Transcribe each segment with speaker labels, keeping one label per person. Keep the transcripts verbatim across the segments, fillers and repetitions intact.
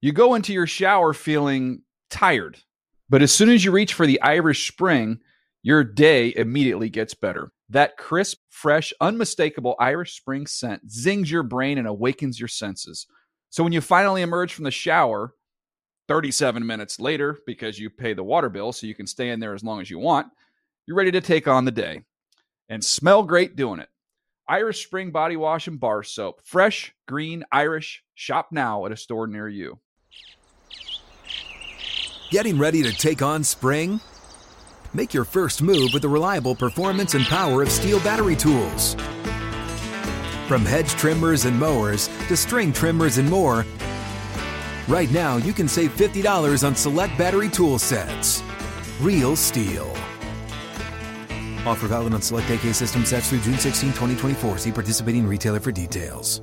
Speaker 1: You go into your shower feeling tired, but as soon as you reach for the Irish Spring, your day immediately gets better. That crisp, fresh, unmistakable Irish Spring scent zings your brain and awakens your senses. So when you finally emerge from the shower, thirty-seven minutes later, because you pay the water bill so you can stay in there as long as you want, you're ready to take on the day. And smell great doing it. Irish Spring Body Wash and Bar Soap. Fresh, green, Irish. Shop now at a store near you.
Speaker 2: Getting ready to take on spring? Make your first move with the reliable performance and power of Steel battery tools. From hedge trimmers and mowers to string trimmers and more, right now you can save fifty dollars on select battery tool sets. Real Steel. Offer valid on select A K system sets through June sixteenth, twenty twenty-four. See participating retailer for details.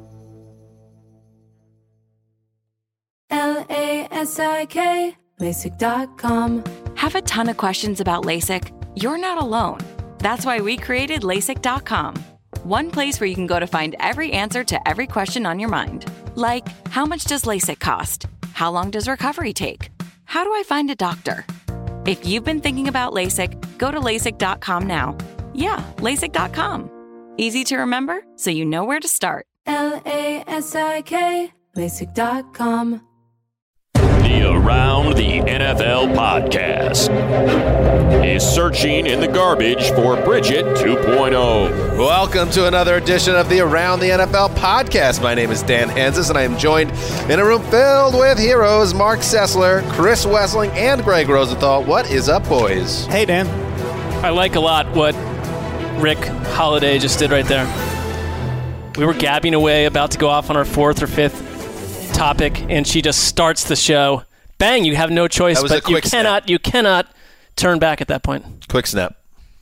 Speaker 3: L A S I K, LASIK dot com.
Speaker 4: Have a ton of questions about LASIK? You're not alone. That's why we created LASIK dot com. One place where you can go to find every answer to every question on your mind. Like, how much does LASIK cost? How long does recovery take? How do I find a doctor? If you've been thinking about LASIK, go to LASIK dot com now. Yeah, LASIK dot com. Easy to remember, so you know where to start.
Speaker 3: L A S I K, LASIK dot com.
Speaker 5: The Around the N F L podcast is searching in the garbage for Bridget two point oh.
Speaker 6: Welcome to another edition of the Around the N F L podcast. My name is Dan Hansis, and I am joined in a room filled with heroes, Mark Sessler, Chris Wesseling, and Greg Rosenthal. What is up, boys?
Speaker 7: Hey, Dan.
Speaker 8: I like a lot what Rick Holiday just did right there. We were gabbing away, about to go off on our fourth or fifth topic, and she just starts the show. Bang, you have no choice, but you cannot snap. you cannot turn back at that point.
Speaker 6: Quick snap.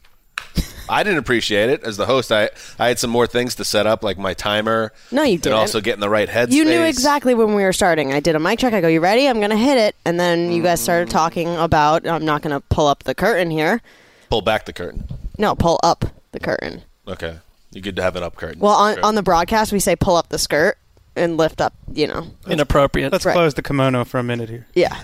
Speaker 6: I didn't appreciate it. As the host, I, I had some more things to set up, like my timer.
Speaker 9: No, you didn't.
Speaker 6: And also get in the right headspace.
Speaker 9: You knew exactly when we were starting. I did a mic check. I go, you ready? I'm going to hit it. And then you guys started talking about, I'm not going to pull up the curtain here.
Speaker 6: Pull back the curtain.
Speaker 9: No, pull up the curtain.
Speaker 6: Okay. You could have an up curtain.
Speaker 9: Well, on,
Speaker 6: sure.
Speaker 9: on the broadcast, we say pull up the skirt and lift up, you know.
Speaker 8: Inappropriate.
Speaker 7: Let's
Speaker 9: right.
Speaker 7: close the kimono for a minute here.
Speaker 9: Yeah.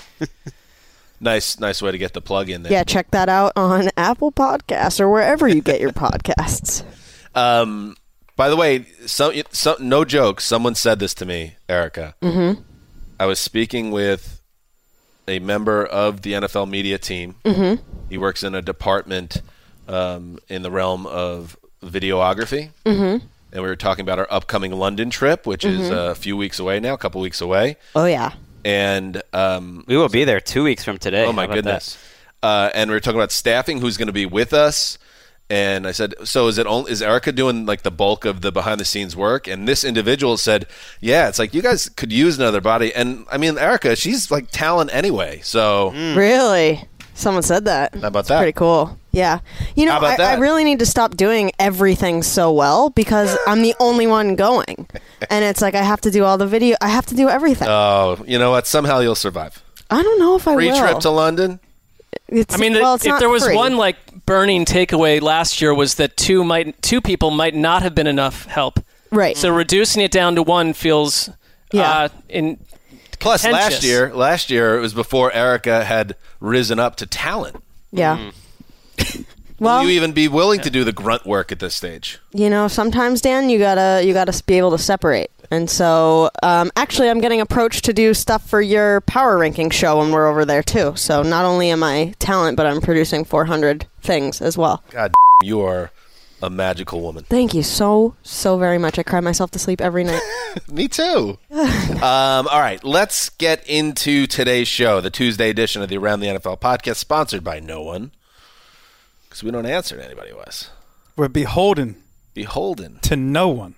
Speaker 6: Nice nice way to get the plug in there.
Speaker 9: Yeah, check that out on Apple Podcasts or wherever you get your podcasts.
Speaker 6: Um, by the way, some, some, no joke, someone said this to me, Erica.
Speaker 9: Mm-hmm.
Speaker 6: I was speaking with a member of the N F L media team.
Speaker 9: Mm-hmm.
Speaker 6: He works in a department um, in the realm of videography.
Speaker 9: Mm-hmm.
Speaker 6: And we were talking about our upcoming London trip, which
Speaker 9: mm-hmm.
Speaker 6: is a few weeks away now, a couple weeks away.
Speaker 9: Oh, yeah.
Speaker 6: And um,
Speaker 10: we will be there two weeks from today.
Speaker 6: Oh, my goodness. Uh, and we were talking about staffing, who's going to be with us. And I said, so is it only, is Erica doing like the bulk of the behind-the-scenes work? And this individual said, yeah, it's like you guys could use another body. And, I mean, Erica, she's like talent anyway. So
Speaker 9: mm. Really? Someone said that.
Speaker 6: How about
Speaker 9: That's
Speaker 6: that?
Speaker 9: Pretty cool. Yeah. You know,
Speaker 6: How about
Speaker 9: I,
Speaker 6: that?
Speaker 9: I really need to stop doing everything so well because I'm the only one going. And it's like I have to do all the video. I have to do everything.
Speaker 6: Oh, you know what? Somehow you'll survive.
Speaker 9: I don't know if I
Speaker 6: Free
Speaker 9: will.
Speaker 6: trip to London?
Speaker 9: It's,
Speaker 8: I mean,
Speaker 9: well,
Speaker 8: the,
Speaker 9: it's
Speaker 8: if
Speaker 9: not
Speaker 8: there was
Speaker 9: free.
Speaker 8: one like burning takeaway last year was that two might two people might not have been enough help.
Speaker 9: Right.
Speaker 8: So reducing it down to one feels
Speaker 9: Yeah.
Speaker 8: uh, in
Speaker 6: Plus, last
Speaker 8: contentious.
Speaker 6: year, last year it was before Erica had risen up to talent.
Speaker 9: Yeah.
Speaker 6: Mm.
Speaker 9: Well,
Speaker 6: Will you even be willing to do the grunt work at this stage?
Speaker 9: you know, sometimes, Dan, you gotta you gotta be able to separate. And so, um, actually, I'm getting approached to do stuff for your power ranking show when we're over there too. So not only am I talent, but I'm producing four hundred things as well.
Speaker 6: God, you are a magical woman.
Speaker 9: Thank you so so very much. I cry myself to sleep every night.
Speaker 6: Me too. um, all right, let's get into today's show, the Tuesday edition of the Around the N F L podcast, sponsored by no one, because we don't answer to anybody, Wes.
Speaker 7: We're beholden.
Speaker 6: Beholden
Speaker 7: to no one.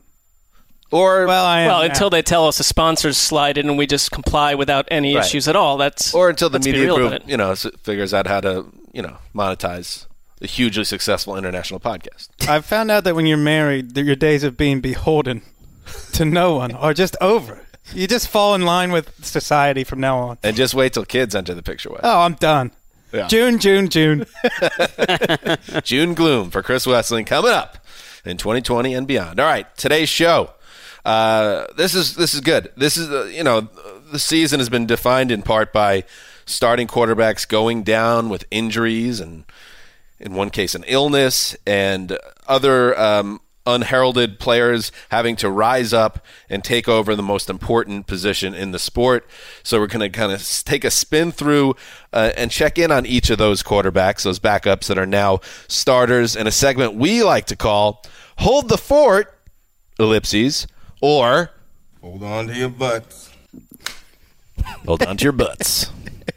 Speaker 6: Or
Speaker 7: well, I am
Speaker 8: well
Speaker 7: now.
Speaker 8: until they tell us the sponsors slide in and we just comply without any
Speaker 6: Right.
Speaker 8: issues at all. That's
Speaker 6: or until the
Speaker 8: let's be
Speaker 6: media
Speaker 8: real
Speaker 6: group,
Speaker 8: about it.
Speaker 6: you know, s- figures out how to, you know, monetize a hugely successful international podcast.
Speaker 7: I've found out that when you're married, that your days of being beholden to no one are just over. You just fall in line with society from now on.
Speaker 6: And just wait till kids enter the picture, Wes.
Speaker 7: Oh, I'm done.
Speaker 6: Yeah.
Speaker 7: June, June, June.
Speaker 6: June gloom for Chris Wesseling coming up in twenty twenty and beyond. All right, today's show. Uh, this is this is good. This is uh, you know the season has been defined in part by starting quarterbacks going down with injuries and, in one case, an illness, and other um, unheralded players having to rise up and take over the most important position in the sport. So we're going to kind of take a spin through uh, and check in on each of those quarterbacks, those backups that are now starters, in a segment we like to call Hold the Fort, ellipses, or
Speaker 10: Hold on to your butts.
Speaker 6: Hold on to your butts.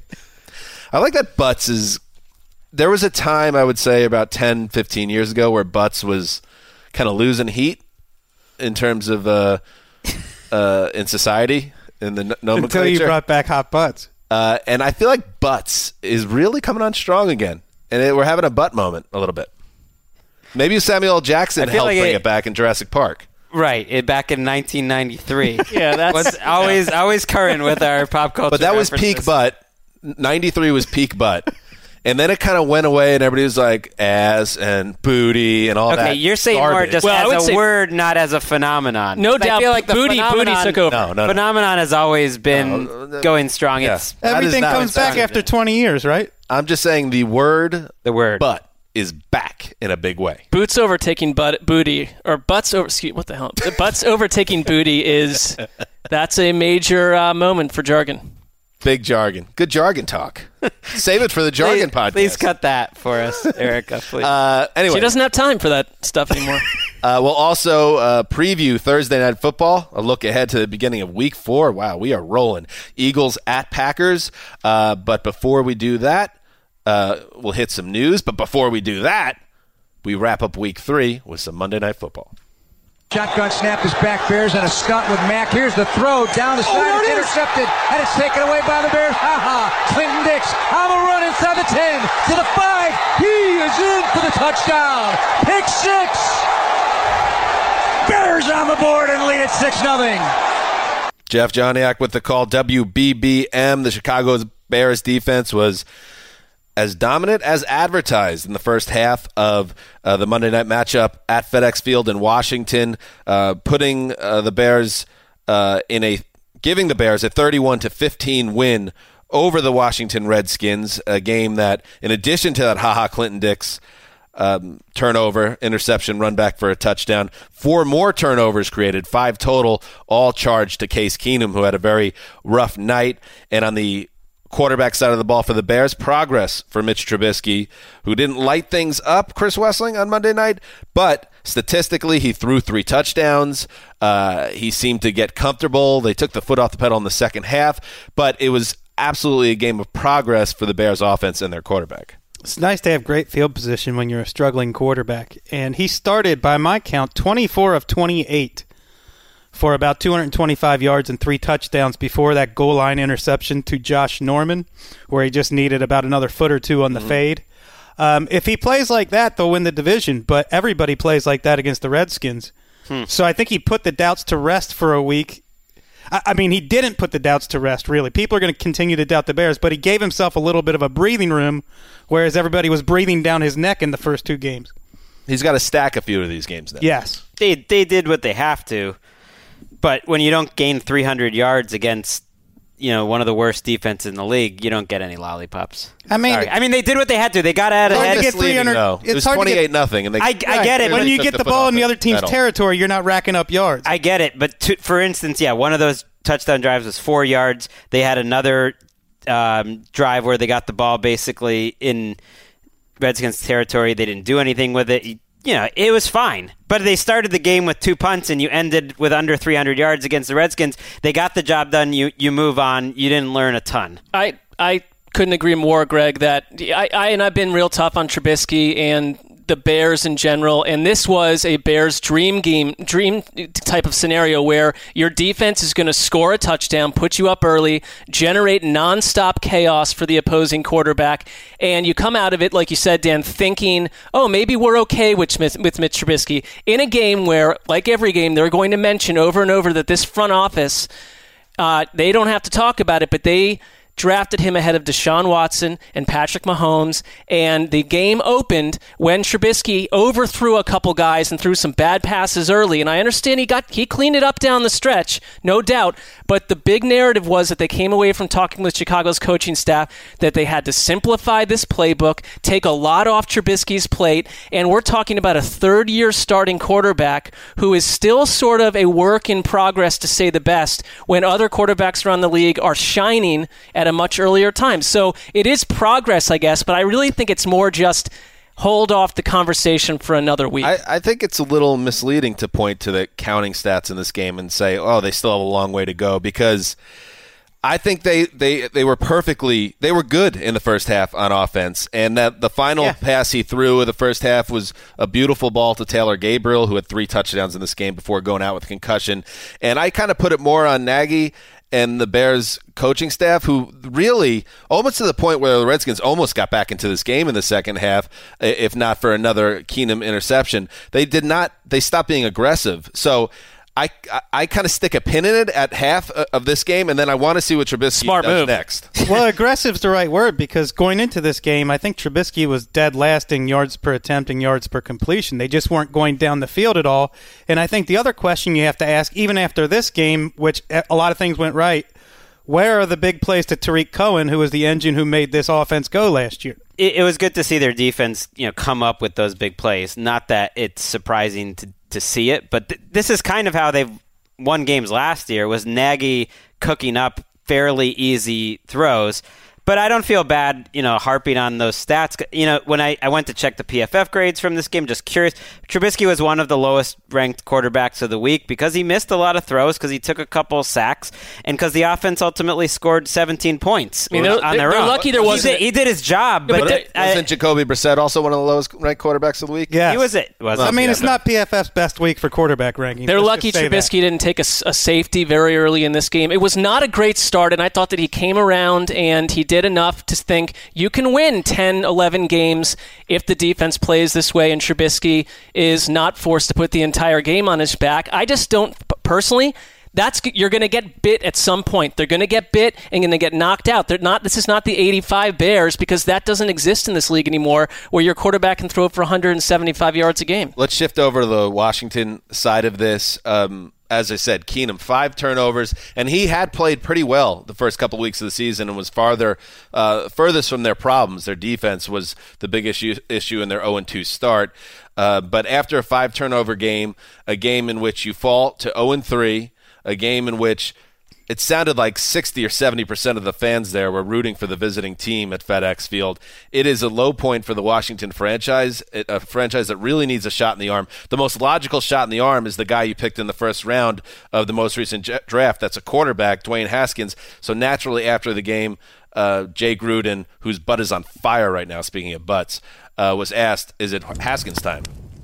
Speaker 6: I like that Butts is – there was a time, I would say, about ten, fifteen years ago where Butts was kind of losing heat in terms of uh, uh, in society, in the n- nomenclature.
Speaker 7: Until you brought back hot butts.
Speaker 6: Uh, and I feel like Butts is really coming on strong again. And it, we're having a butt moment a little bit. Maybe Samuel L. Jackson helped
Speaker 11: like
Speaker 6: bring
Speaker 11: it,
Speaker 6: it back in Jurassic Park.
Speaker 11: Right, it, back in nineteen ninety-three.
Speaker 8: Yeah, that's
Speaker 11: What's always always current with our pop culture.
Speaker 6: But that was
Speaker 11: references.
Speaker 6: peak butt. ninety-three was peak butt. And then it kind of went away, and everybody was like ass and booty and all
Speaker 11: okay,
Speaker 6: that.
Speaker 11: Okay, you're saying
Speaker 6: garbage.
Speaker 11: more just
Speaker 8: Well, I would
Speaker 11: as a
Speaker 8: say-
Speaker 11: word, not as a phenomenon.
Speaker 8: No
Speaker 11: I
Speaker 8: doubt,
Speaker 11: feel like the
Speaker 8: booty, booty
Speaker 11: phenomenon,
Speaker 8: took over.
Speaker 6: No, no, no.
Speaker 11: phenomenon has always been
Speaker 6: No,
Speaker 11: going strong.
Speaker 6: yeah.
Speaker 11: It's
Speaker 6: That is
Speaker 7: Everything
Speaker 6: not
Speaker 7: comes back
Speaker 11: insane.
Speaker 7: after twenty years, right?
Speaker 6: I'm just saying the word
Speaker 11: the word.
Speaker 6: butt is back in a big way.
Speaker 8: Boots overtaking butt, booty, or butts over. Excuse, what the hell? The butts overtaking booty is that's a major uh, moment for jargon.
Speaker 6: Big jargon. Good jargon talk. Save it for the jargon
Speaker 11: please,
Speaker 6: podcast.
Speaker 11: Please cut that for us, Erica. Please.
Speaker 6: Uh, anyway,
Speaker 8: She doesn't have time for that stuff anymore.
Speaker 6: uh, we'll also uh, preview Thursday Night Football, a look ahead to the beginning of Week four. Wow, we are rolling. Eagles at Packers. Uh, but before we do that, uh, we'll hit some news. But before we do that, we wrap up Week three with some Monday Night Football.
Speaker 12: Shotgun snap is back, Bears, and a stunt with Mack. Here's the throw down the side. Oh, it's intercepted, and it's taken away by the Bears. Ha-ha. Clinton Dix on the run inside the ten, to the five. He is in for the touchdown. Pick six. Bears on the board and lead at six nothing.
Speaker 6: Jeff Joniak with the call. W B B M, the Chicago Bears defense was as dominant as advertised in the first half of uh, the Monday night matchup at FedEx Field in Washington, uh, putting uh, the Bears uh, in a giving the Bears a thirty-one to fifteen win over the Washington Redskins, a game that, in addition to that haha Clinton Dix um, turnover, interception, run back for a touchdown, four more turnovers created, five total, all charged to Case Keenum, who had a very rough night. And on the quarterback side of the ball for the Bears, progress for Mitch Trubisky, who didn't light things up, Chris Wessling, on Monday night, but statistically he threw three touchdowns. Uh, he seemed to get comfortable. They took the foot off the pedal in the second half, but it was absolutely a game of progress for the Bears offense and their quarterback.
Speaker 7: It's nice to have great field position when you're a struggling quarterback. And he started, by my count, twenty-four of twenty-eight for about two hundred twenty-five yards and three touchdowns before that goal line interception to Josh Norman, where he just needed about another foot or two on the mm-hmm. fade. Um, if he plays like that, they'll win the division, but everybody plays like that against the Redskins. Hmm. So I think he put the doubts to rest for a week. I, I mean, he didn't put the doubts to rest, really. People are going to continue to doubt the Bears, but he gave himself a little bit of a breathing room, whereas everybody was breathing down his neck in the first two games.
Speaker 6: He's got to stack a few of these games now.
Speaker 7: Yes.
Speaker 11: They, they did what they have to. But when you don't gain three hundred yards against, you know, one of the worst defenses in the league, you don't get any lollipops.
Speaker 7: I mean,
Speaker 11: Sorry. I mean, they did what they had to. They got out
Speaker 7: hard
Speaker 11: ahead.
Speaker 7: to get three hundred.
Speaker 6: No. It was twenty-eight nothing, and they.
Speaker 11: I, I get it.
Speaker 7: When
Speaker 11: but
Speaker 7: you get the, the ball in the other team's
Speaker 6: pedal.
Speaker 7: territory, you're not racking up yards.
Speaker 11: I get it, but to, for instance, yeah, one of those touchdown drives was four yards. They had another um, drive where they got the ball basically in Redskins territory. They didn't do anything with it. You, you know, it was fine. But they started the game with two punts, and you ended with under three hundred yards against the Redskins. They got the job done. You you move on. You didn't learn a ton.
Speaker 8: I I couldn't agree more, Greg. That I, I and I've been real tough on Trubisky and the Bears in general, and this was a Bears dream game, dream type of scenario where your defense is going to score a touchdown, put you up early, generate nonstop chaos for the opposing quarterback, and you come out of it, like you said, Dan, thinking, oh, maybe we're okay with, with Mitch Trubisky in a game where, like every game, they're going to mention over and over that this front office, uh, they don't have to talk about it, but they drafted him ahead of Deshaun Watson and Patrick Mahomes, and the game opened when Trubisky overthrew a couple guys and threw some bad passes early. And I understand he got he cleaned it up down the stretch, no doubt, but the big narrative was that they came away from talking with Chicago's coaching staff that they had to simplify this playbook, take a lot off Trubisky's plate, and we're talking about a third-year starting quarterback who is still sort of a work in progress, to say the best, when other quarterbacks around the league are shining at a much earlier time. So it is progress, I guess, but I really think it's more just hold off the conversation for another week.
Speaker 6: I, I think it's a little misleading to point to the counting stats in this game and say, oh, they still have a long way to go, because I think they, they, they were perfectly – they were good in the first half on offense, and that the final yeah. pass he threw in the first half was a beautiful ball to Taylor Gabriel, who had three touchdowns in this game before going out with concussion. And I kind of put it more on Nagy and the Bears coaching staff, who really, almost to the point where the Redskins almost got back into this game in the second half, if not for another Keenum interception. They did not – they stopped being aggressive. So – I, I, I kind of stick a pin in it at half of this game, and then I want to see what Trubisky
Speaker 8: Smart
Speaker 6: does
Speaker 8: move.
Speaker 6: next.
Speaker 7: Well, aggressive's the right word, because going into this game, I think Trubisky was dead last in yards per attempt and yards per completion. They just weren't going down the field at all. And I think the other question you have to ask, even after this game, which a lot of things went right, where are the big plays to Tariq Cohen, who was the engine who made this offense go last year?
Speaker 11: It, it was good to see their defense, you know, come up with those big plays. Not that it's surprising to to see it, but th- this is kind of how they've won games last year, was Nagy cooking up fairly easy throws. But I don't feel bad, you know, harping on those stats. You know, when I, I went to check the P F F grades from this game, just curious, Trubisky was one of the lowest ranked quarterbacks of the week because he missed a lot of throws, because he took a couple sacks, and because the offense ultimately scored seventeen points
Speaker 8: I mean, they're,
Speaker 11: on their
Speaker 8: they're
Speaker 11: own.
Speaker 8: lucky there wasn't.
Speaker 11: He did, he did his job. But,
Speaker 6: but
Speaker 11: th-
Speaker 6: wasn't Jacoby Brissett also one of the lowest ranked quarterbacks of the week?
Speaker 7: Yeah,
Speaker 11: he was it. Was
Speaker 7: I mean,
Speaker 11: yeah,
Speaker 7: it's not P F F's best week for quarterback rankings.
Speaker 8: They're
Speaker 7: Let's
Speaker 8: lucky Trubisky
Speaker 7: that.
Speaker 8: didn't take a, a safety very early in this game. It was not a great start, and I thought that he came around and he did enough to think you can win ten, eleven games if the defense plays this way and Trubisky is not forced to put the entire game on his back. I just don't, personally, that's you're going to get bit at some point. They're going to get bit and going to get knocked out. They're not. This is not the eighty-five Bears, because that doesn't exist in this league anymore, where your quarterback can throw for one hundred seventy-five yards a game.
Speaker 6: Let's shift over to the Washington side of this. Um, as I said, Keenum, five turnovers, and he had played pretty well the first couple weeks of the season and was farther, uh, furthest from their problems. Their defense was the big issue, issue in their oh and two start. Uh, but after a five-turnover game, a game in which you fall to oh and three, a game in which it sounded like sixty or seventy percent of the fans there were rooting for the visiting team at FedEx Field. It is a low point for the Washington franchise, a franchise that really needs a shot in the arm. The most logical shot in the arm is the guy you picked in the first round of the most recent draft. That's a quarterback, Dwayne Haskins. So naturally after the game, uh, Jay Gruden, whose butt is on fire right now, speaking of butts, uh, was asked, is it Haskins time?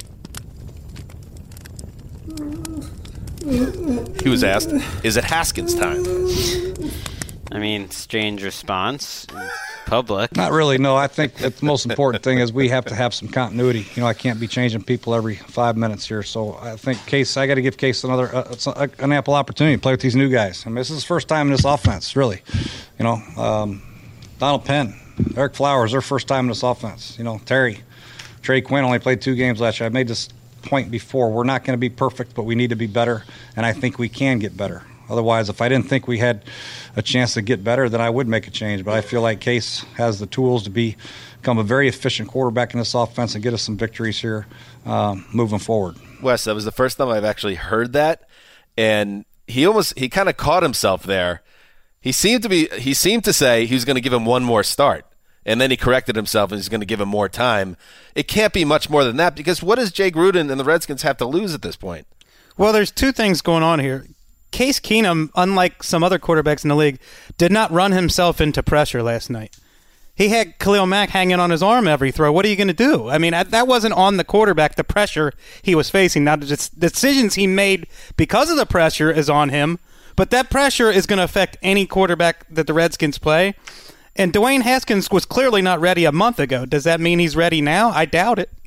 Speaker 6: He was asked, is it Haskins time?
Speaker 11: I mean, strange response. Public.
Speaker 13: Not really, no. I think that the most important thing is we have to have some continuity. You know, I can't be changing people every five minutes here. So I think Case, I got to give Case another uh, an ample opportunity to play with these new guys. I mean, this is his first time in this offense, really. You know, um, Donald Penn, Eric Flowers, their first time in this offense. You know, Terry, Trey Quinn only played two games last year. I made this point before. We're not going to be perfect, but we need to be better, and I think we can get better. Otherwise, if I didn't think we had a chance to get better, then I would make a change. But I feel like Case has the tools to be, become a very efficient quarterback in this offense and get us some victories here um, moving forward.
Speaker 6: Wes, that was the first time I've actually heard that, and he almost he kind of caught himself there. He seemed to be he seemed to say he was going to give him one more start. And then he corrected himself and he's going to give him more time. It can't be much more than that, because what does Jay Gruden and the Redskins have to lose at this point?
Speaker 7: Well, there's two things going on here. Case Keenum, unlike some other quarterbacks in the league, did not run himself into pressure last night. He had Khalil Mack hanging on his arm every throw. What are you going to do? I mean, that wasn't on the quarterback, the pressure he was facing. Now, the decisions he made because of the pressure is on him, but that pressure is going to affect any quarterback that the Redskins play. And Dwayne Haskins was clearly not ready a month ago. Does that mean he's ready now? I doubt it.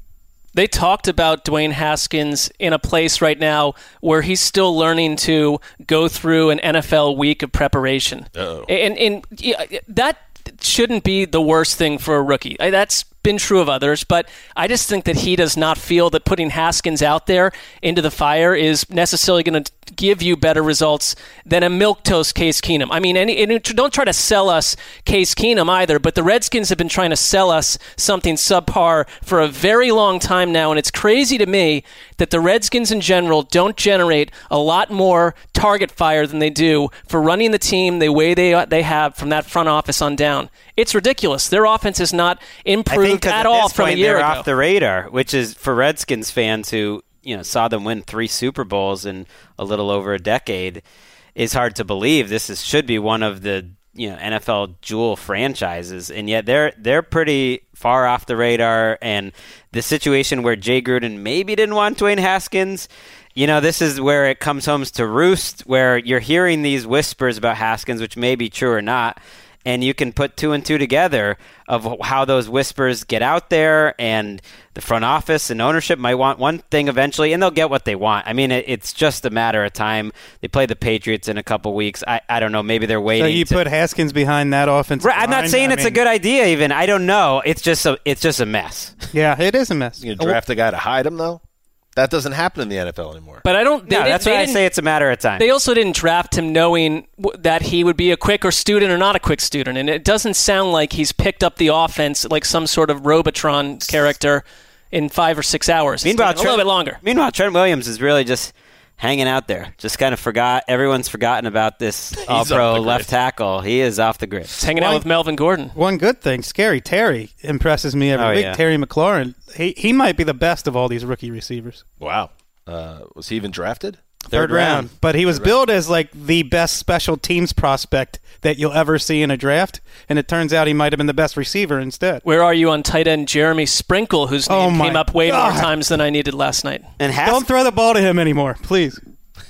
Speaker 8: They talked about Dwayne Haskins in a place right now where he's still learning to go through an N F L week of preparation.
Speaker 6: Uh-oh.
Speaker 8: And, and yeah, that shouldn't be the worst thing for a rookie. That's been true of others, but I just think that he does not feel that putting Haskins out there into the fire is necessarily going to give you better results than a milquetoast Case Keenum. I mean, any, and don't try to sell us Case Keenum either, but the Redskins have been trying to sell us something subpar for a very long time now, and it's crazy to me that the Redskins in general don't generate a lot more target fire than they do for running the team the way they they have from that front office on down. It's ridiculous. Their offense is not improved at all from a year
Speaker 11: they're
Speaker 8: ago.
Speaker 11: Off the radar, which is for Redskins fans who you know saw them win three Super Bowls in a little over a decade, is hard to believe. This is should be one of the you know N F L jewel franchises, and yet they're they're pretty far off the radar. And the situation where Jay Gruden maybe didn't want Dwayne Haskins, you know, this is where it comes home to roost, where you're hearing these whispers about Haskins, which may be true or not. And you can put two and two together of how those whispers get out there, and the front office and ownership might want one thing eventually, and they'll get what they want. I mean, it, it's just a matter of time. They play the Patriots in a couple weeks. I, I don't know. Maybe they're waiting.
Speaker 7: So you
Speaker 11: to,
Speaker 7: put Haskins behind that offensive
Speaker 11: right, I'm not
Speaker 7: line?
Speaker 11: saying
Speaker 7: I
Speaker 11: it's
Speaker 7: mean,
Speaker 11: a good idea even. I don't know. It's just a, it's just a mess.
Speaker 7: Yeah, it is a mess.
Speaker 6: You draft a guy to hide him, though? That doesn't happen in the N F L anymore.
Speaker 8: But I don't.
Speaker 11: No, that's why I say it's a matter of time.
Speaker 8: They also didn't draft him knowing w- that he would be a quicker student or not a quick student, and it doesn't sound like he's picked up the offense like some sort of Robotron character in five or six hours.
Speaker 11: Meanwhile,
Speaker 8: it's a little bit longer.
Speaker 11: Meanwhile, Trent Williams is really just hanging out there. Just kind of forgot. Everyone's forgotten about this all-pro left tackle. He is off the grid.
Speaker 8: He's hanging out with Melvin Gordon.
Speaker 7: One good thing, Scary Terry impresses me every
Speaker 11: Oh,
Speaker 7: week.
Speaker 11: yeah.
Speaker 7: Terry McLaurin, he he might be the best of all these rookie receivers.
Speaker 6: Wow. Uh, was he even drafted?
Speaker 7: Third, round. But he was billed as like the best special teams prospect that you'll ever see in a draft, and it turns out he might have been the best receiver instead.
Speaker 8: Where are you on tight end Jeremy Sprinkle, whose
Speaker 7: Oh
Speaker 8: name
Speaker 7: my
Speaker 8: came up way
Speaker 7: God.
Speaker 8: more times than I needed last night?
Speaker 11: And Has-
Speaker 7: Don't throw the ball to him anymore, please.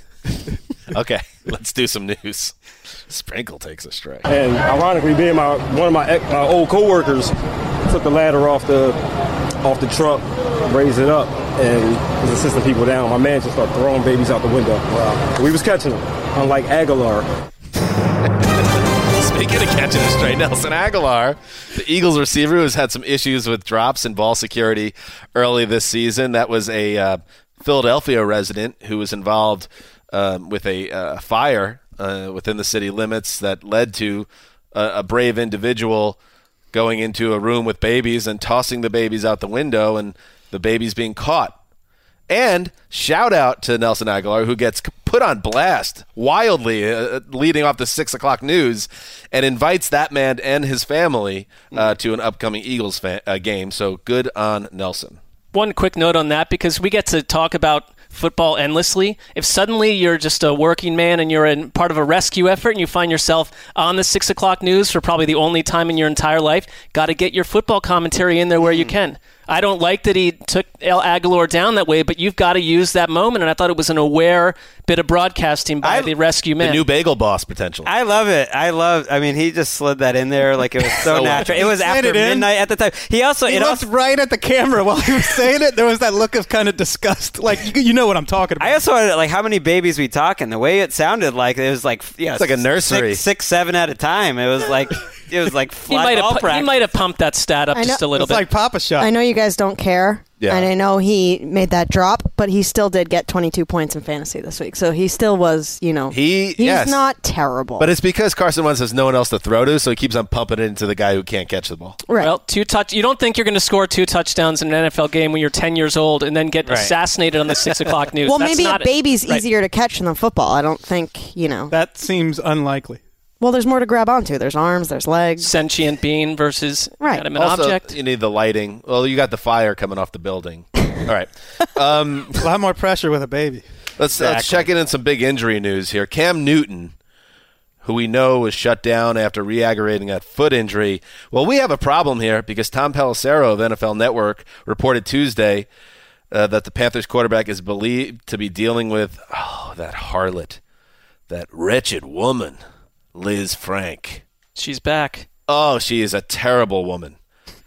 Speaker 6: Okay, let's do some news. Sprinkle takes a strike.
Speaker 14: And ironically, being my one of my ex- my old coworkers took the ladder off the off the truck, raised it up, and was assisting people down. My man just started throwing babies out the window. Wow. We was catching them, unlike Aguilar.
Speaker 6: Speaking of catching a straight, Nelson Aguilar, the Eagles receiver who's had some issues with drops and ball security early this season. That was a uh, Philadelphia resident who was involved um, with a uh, fire uh, within the city limits that led to a, a brave individual going into a room with babies and tossing the babies out the window, and the babies being caught. And shout out to Nelson Aguilar, who gets put on blast wildly uh, leading off the six o'clock news, and invites that man and his family uh, to an upcoming Eagles fa- uh, game. So good on Nelson.
Speaker 8: One quick note on that, because we get to talk about football endlessly. If suddenly you're just a working man and you're in part of a rescue effort and you find yourself on the six o'clock news for probably the only time in your entire life, got to get your football commentary in there where you can. I don't like that he took El Aguilar down that way, but you've got to use that moment, and I thought it was an aware bit of broadcasting by
Speaker 11: I,
Speaker 8: the rescue man.
Speaker 6: The new bagel boss, potentially.
Speaker 11: I love it. I love. I mean, he just slid that in there like it was so,
Speaker 6: So
Speaker 11: natural.
Speaker 6: well.
Speaker 11: It was
Speaker 7: He
Speaker 11: after
Speaker 7: slid it in.
Speaker 11: midnight at the time. He also
Speaker 7: He
Speaker 11: it
Speaker 7: looked
Speaker 11: also
Speaker 7: right at the camera while he was saying it. There was that look of kind of disgust. Like, you, you know what I'm talking about.
Speaker 11: I also wanted, like, how many babies we talking? The way it sounded like it was like yeah,
Speaker 6: It's like a nursery.
Speaker 11: six, six, seven at a time. It was like it was like
Speaker 8: he
Speaker 11: flat
Speaker 8: might
Speaker 11: ball
Speaker 8: have pu- he
Speaker 11: practice.
Speaker 8: might have pumped that stat up
Speaker 9: I know-
Speaker 8: just a little
Speaker 7: It's
Speaker 8: bit.
Speaker 7: like Papa Shot.
Speaker 9: I know you guys don't care,
Speaker 6: Yeah.
Speaker 9: and I know he made that drop, but he still did get twenty-two points in fantasy this week. So he still was, you know,
Speaker 6: He
Speaker 9: he's
Speaker 6: yes.
Speaker 9: not terrible.
Speaker 6: But it's because Carson Wentz has no one else to throw to, so he keeps on pumping it into the guy who can't catch the ball.
Speaker 9: right.
Speaker 8: Well, two touch. You don't think you're going to score two touchdowns in an N F L game when you're ten years old and then get
Speaker 11: Right.
Speaker 8: assassinated on the six o'clock news?
Speaker 9: well,
Speaker 8: That's
Speaker 9: maybe a
Speaker 8: not
Speaker 9: baby's
Speaker 8: right.
Speaker 9: easier to catch than football. I don't think, you know.
Speaker 7: That seems unlikely.
Speaker 9: Well, there's more to grab onto. There's arms, there's legs.
Speaker 8: Sentient being versus
Speaker 9: Right.
Speaker 8: got him an
Speaker 6: Also,
Speaker 8: object.
Speaker 6: you need the lighting. Well, you got the fire coming off the building. All right. Um,
Speaker 7: A lot more pressure with a baby.
Speaker 6: let's, let's check in on some big injury news here. Cam Newton, who we know was shut down after re-aggravating a foot injury. Well, we have a problem here because Tom Pelissero of N F L Network reported Tuesday uh, that the Panthers quarterback is believed to be dealing with, oh, that harlot, that wretched woman, Liz Frank.
Speaker 8: She's back.
Speaker 6: Oh, she is a terrible woman.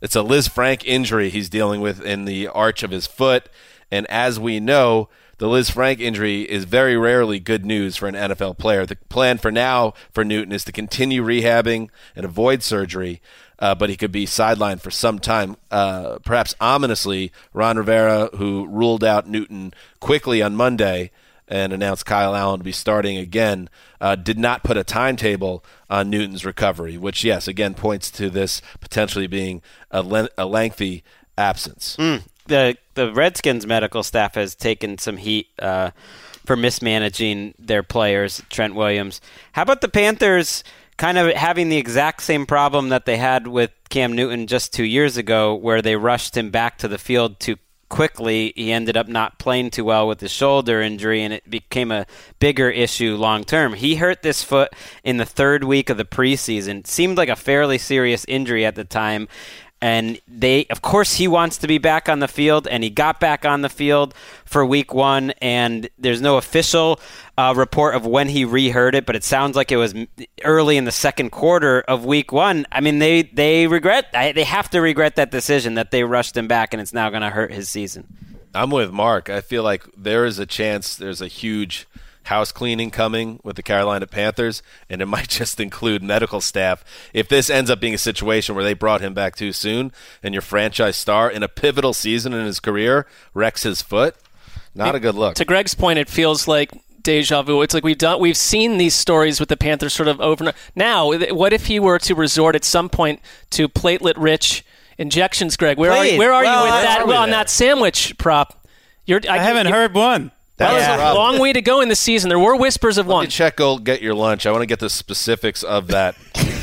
Speaker 6: It's a Liz Frank injury he's dealing with in the arch of his foot. And as we know, the Liz Frank injury is very rarely good news for an N F L player. The plan for now for Newton is to continue rehabbing and avoid surgery, uh, but he could be sidelined for some time. Uh, perhaps ominously, Ron Rivera, who ruled out Newton quickly on Monday and announced Kyle Allen to be starting again, uh, did not put a timetable on Newton's recovery, which, yes, again, points to this potentially being a, le- a lengthy absence.
Speaker 11: Mm. The the Redskins medical staff has taken some heat uh, for mismanaging their players, Trent Williams. How about the Panthers kind of having the exact same problem that they had with Cam Newton just two years ago, where they rushed him back to the field too quickly? He ended up not playing too well with his shoulder injury, and it became a bigger issue long term. He hurt this foot in the third week of the preseason. It seemed like a fairly serious injury at the time. And they, of course, he wants to be back on the field, and he got back on the field for week one, and there's no official uh, report of when he re-hurt it, but it sounds like it was early in the second quarter of week one. I mean, they, they regret, they have to regret that decision that they rushed him back, and it's now going to hurt his season.
Speaker 6: I'm with Mark. I feel like there is a chance there's a huge house cleaning coming with the Carolina Panthers, and it might just include medical staff. If this ends up being a situation where they brought him back too soon and your franchise star in a pivotal season in his career wrecks his foot, not a good look.
Speaker 8: To Greg's point, it feels like deja vu. It's like we've done, we've seen these stories with the Panthers sort of over. Now, what if he were to resort at some point to platelet-rich injections, Greg? Where
Speaker 11: Please.
Speaker 8: are you, where are
Speaker 11: well,
Speaker 8: you with that
Speaker 6: well,
Speaker 8: on that sandwich prop? You're,
Speaker 7: I, I haven't
Speaker 8: you,
Speaker 7: heard one.
Speaker 8: That was
Speaker 6: yeah.
Speaker 8: a long way to go in the season. There were whispers of
Speaker 6: Let
Speaker 8: one.
Speaker 6: me check, go get your lunch. I want to get the specifics of that.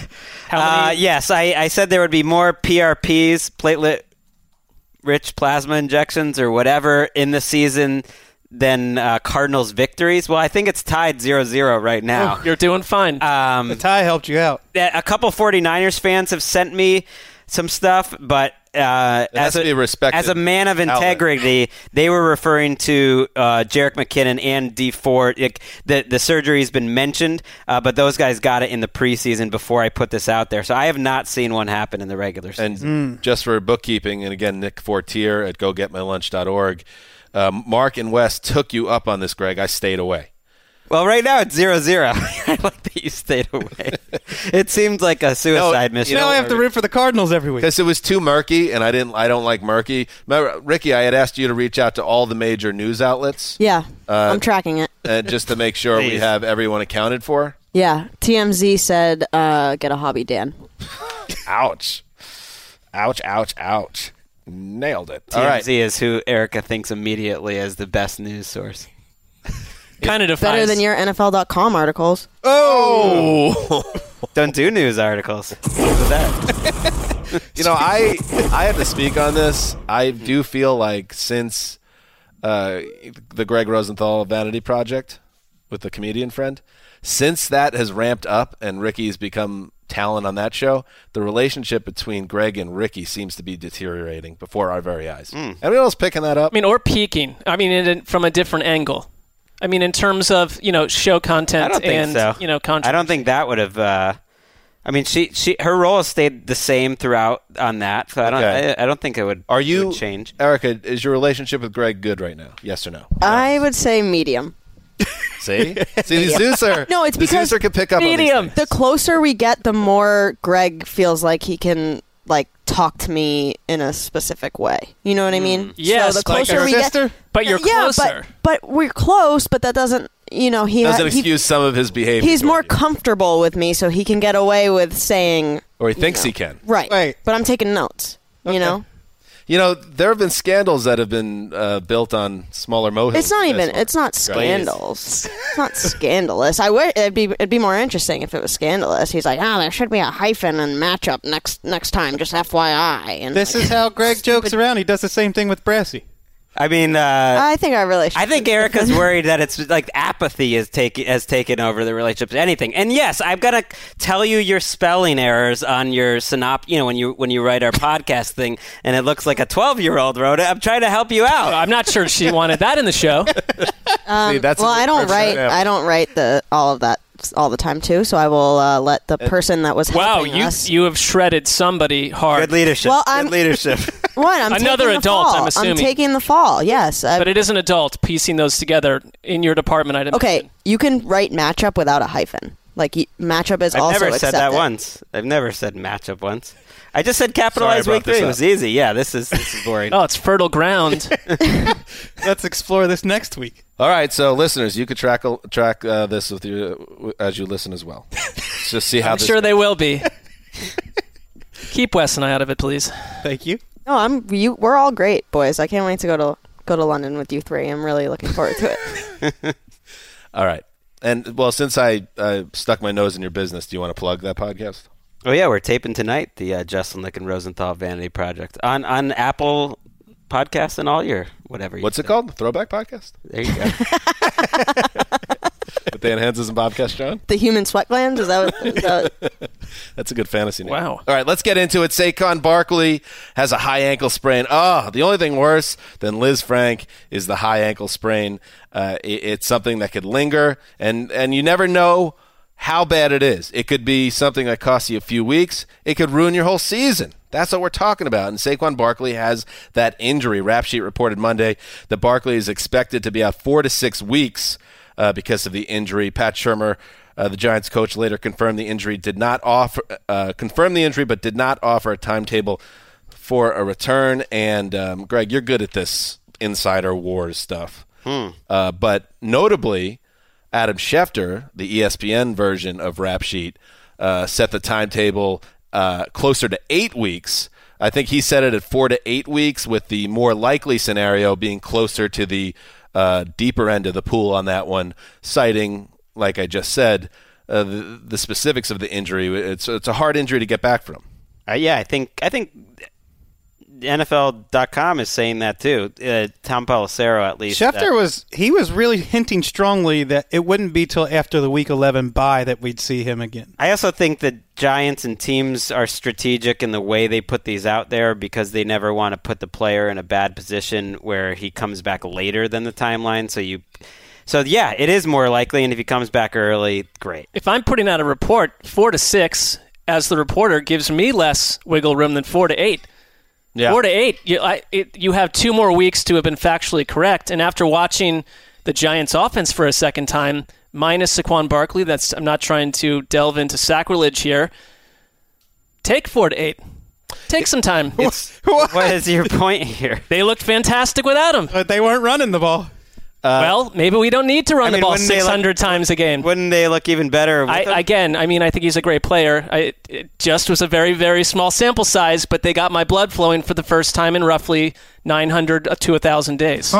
Speaker 11: How many? Uh, yes, I, I said there would be more P R Ps, platelet-rich plasma injections or whatever in the season than uh, Cardinals victories. Well, I think it's tied zero zero right now.
Speaker 8: Oh, you're doing fine.
Speaker 11: Um,
Speaker 7: the tie helped you out.
Speaker 11: A couple 49ers fans have sent me some stuff, but uh, as, a, as a man of integrity, outlet. They were referring to uh, Jerick McKinnon and D Ford. It, the, the surgery's been mentioned, uh, but those guys got it in the preseason before I put this out there. So I have not seen one happen in the regular season.
Speaker 6: And mm. just for bookkeeping, and again, Nick Fortier at go get my lunch dot org, um, Mark and Wes took you up on this, Greg. I stayed away.
Speaker 11: Well, right now it's zero zero. I like that you stayed away. It seemed like a suicide
Speaker 6: no,
Speaker 11: mission.
Speaker 7: Now I have to root for the Cardinals every week
Speaker 6: because it was too murky, and I didn't. I don't like murky. Remember, Ricky, I had asked you to reach out to all the major news outlets.
Speaker 9: Yeah,
Speaker 6: uh,
Speaker 9: I'm tracking it,
Speaker 6: uh, just to make sure we have everyone accounted for.
Speaker 9: Yeah, T M Z said, uh, "Get a hobby, Dan."
Speaker 6: Ouch! Ouch! Ouch! Ouch! Nailed it.
Speaker 11: T M Z all right. is who Erica thinks immediately as the best news source.
Speaker 8: Kind of defies.
Speaker 9: Better than your N F L dot com articles.
Speaker 6: Oh!
Speaker 11: Don't do news articles. What's that?
Speaker 6: You know, I I have to speak on this. I do feel like since uh, the Greg Rosenthal Vanity Project with the comedian friend, since that has ramped up and Ricky's become talent on that show, the relationship between Greg and Ricky seems to be deteriorating before our very eyes. Mm. Anyone else picking that up?
Speaker 8: I mean, or peaking. I mean, in, from a different angle. I mean, in terms of, you know, show content
Speaker 11: I don't think
Speaker 8: and,
Speaker 11: so.
Speaker 8: you know, content.
Speaker 11: I don't think that would have, uh, I mean, she, she, her role has stayed the same throughout on that, so I don't,
Speaker 6: okay.
Speaker 11: I, I don't think it would,
Speaker 6: Are you,
Speaker 11: would change.
Speaker 6: Erica, is your relationship with Greg good right now? Yes or no?
Speaker 9: I would say medium.
Speaker 6: See? See, the Zeuser.
Speaker 9: No, it's
Speaker 6: the
Speaker 9: because
Speaker 6: Zeuser can pick up
Speaker 8: medium.
Speaker 6: on these
Speaker 9: the closer we get, the more Greg feels like he can, like, talk to me in a specific way. You know what I mean?
Speaker 8: Yes,
Speaker 9: so the closer
Speaker 7: like
Speaker 9: we
Speaker 7: sister?
Speaker 9: get,
Speaker 8: but you're
Speaker 9: yeah,
Speaker 8: closer.
Speaker 9: But, but we're close, but that doesn't, you know, he
Speaker 6: Doesn't
Speaker 9: ha-
Speaker 6: excuse
Speaker 9: he,
Speaker 6: some of his behavior.
Speaker 9: He's more
Speaker 6: you.
Speaker 9: comfortable with me, so he can get away with saying,
Speaker 6: or he thinks
Speaker 9: you know,
Speaker 6: he can.
Speaker 9: right?
Speaker 7: Wait.
Speaker 9: But I'm taking notes.
Speaker 6: Okay.
Speaker 9: You know.
Speaker 6: You know, there have been scandals that have been uh, built on smaller molehills.
Speaker 9: It's not even.
Speaker 6: Well.
Speaker 9: It's not scandals. It's not scandalous. I wish it'd be. It'd be more interesting if it was scandalous. He's like, oh, there should be a hyphen and matchup next next time. Just F Y I. And
Speaker 7: this
Speaker 9: like,
Speaker 7: is how Greg jokes around. He does the same thing with Brassy.
Speaker 11: I mean, uh,
Speaker 9: I think our relationship.
Speaker 11: I think Erica's worried that it's like apathy has taken has taken over the relationship. Anything, and yes, I've got to tell you your spelling errors on your synop. You know, when you when you write our podcast thing, and it looks like a twelve year old wrote it. I'm trying to help you out.
Speaker 8: I'm not sure she wanted that in the show.
Speaker 9: Um,
Speaker 6: See, that's
Speaker 9: well, I don't write.
Speaker 6: example.
Speaker 9: I don't write the all of that all the time too. So I will uh, let the person that was
Speaker 8: Wow,
Speaker 9: helping
Speaker 8: you
Speaker 9: us.
Speaker 8: you have shredded somebody hard.
Speaker 11: Good leadership.
Speaker 9: Well, I'm
Speaker 11: Good leadership.
Speaker 9: What? I'm
Speaker 8: Another
Speaker 9: taking the
Speaker 8: adult,
Speaker 9: fall.
Speaker 8: I'm assuming.
Speaker 9: I'm taking the fall. Yes. I-
Speaker 8: But it is an adult piecing those together in your department. I'd
Speaker 9: okay,
Speaker 8: imagine.
Speaker 9: you can write matchup without a hyphen. Like y- matchup is
Speaker 11: I've
Speaker 9: also
Speaker 11: never said that
Speaker 9: accepted.
Speaker 11: once. I've never said matchup once. I just said capitalize
Speaker 6: Sorry I
Speaker 11: week
Speaker 6: brought this
Speaker 11: three. It
Speaker 6: up.
Speaker 11: was easy. Yeah, this is this is boring.
Speaker 8: Oh, it's fertile ground.
Speaker 7: Let's explore this next week.
Speaker 6: All right, so listeners, you could track track uh, this with you as you listen as well. Let's just see how.
Speaker 8: I'm
Speaker 6: this
Speaker 8: sure
Speaker 6: goes.
Speaker 8: they will be. Keep Wes and I out of it, please.
Speaker 7: Thank you.
Speaker 9: No, I'm. You, we're all great, boys. I can't wait to go to go to London with you three. I'm really looking forward to it.
Speaker 6: All right, and well, since I uh, stuck my nose in your business, do you want to plug that podcast?
Speaker 11: Oh yeah, we're taping tonight the uh, Justin Lick and Rosenthal Vanity Project on on Apple Podcasts and all your whatever. You
Speaker 6: What's
Speaker 11: say.
Speaker 6: it called? The Throwback Podcast?
Speaker 11: There you go.
Speaker 6: With Dan Hanses and Bobcast John?
Speaker 9: The human sweat glands? Is that what? Is that what
Speaker 6: That's a good fantasy name.
Speaker 8: Wow.
Speaker 6: All right, let's get into it. Saquon Barkley has a high ankle sprain. Oh, the only thing worse than Liz Frank is the high ankle sprain. Uh, it, it's something that could linger, and, and you never know how bad it is. It could be something that costs you a few weeks. It could ruin your whole season. That's what we're talking about. And Saquon Barkley has that injury. Rap Sheet reported Monday that Barkley is expected to be out four to six weeks uh, because of the injury. Pat Shurmur, uh, the Giants coach, later confirmed the injury did not offer uh, confirmed the injury, but did not offer a timetable for a return. And um, Greg, you're good at this insider wars stuff.
Speaker 11: Hmm.
Speaker 6: Uh, but notably, Adam Schefter, the E S P N version of Rap Sheet, uh, set the timetable uh, closer to eight weeks. I think he set it at four to eight weeks, with the more likely scenario being closer to the uh, deeper end of the pool on that one, citing, like I just said, uh, the, the specifics of the injury. It's it's a hard injury to get back from.
Speaker 11: Uh, yeah, I think I think N F L dot com is saying that too. Uh, Tom Pelissero, at least.
Speaker 7: Schefter
Speaker 11: that-
Speaker 7: was he was really hinting strongly that it wouldn't be till after the Week eleven bye that we'd see him again.
Speaker 11: I also think that Giants and teams are strategic in the way they put these out there because they never want to put the player in a bad position where he comes back later than the timeline. So you, so yeah, it is more likely, and if he comes back early, great.
Speaker 8: If I'm putting out a report, four to six, as the reporter, gives me less wiggle room than four to eight.
Speaker 6: Yeah.
Speaker 8: Four to eight, you, I, it, you have two more weeks to have been factually correct. And after watching the Giants' offense for a second time, minus Saquon Barkley, that's I'm not trying to delve into sacrilege here. Take four to eight. Take some time.
Speaker 11: What is your point here?
Speaker 8: They looked fantastic without him.
Speaker 7: But they weren't running the ball.
Speaker 6: Uh,
Speaker 8: well, maybe we don't need to run
Speaker 11: I mean,
Speaker 8: the ball
Speaker 11: wouldn't they
Speaker 8: six hundred
Speaker 11: look-
Speaker 8: times a game.
Speaker 11: Wouldn't they look even better? With
Speaker 8: I,
Speaker 11: him?
Speaker 8: again, I mean, I think he's a great player. I, it just was a very, very small sample size, but they got my blood flowing for the first time in roughly nine hundred to one thousand days.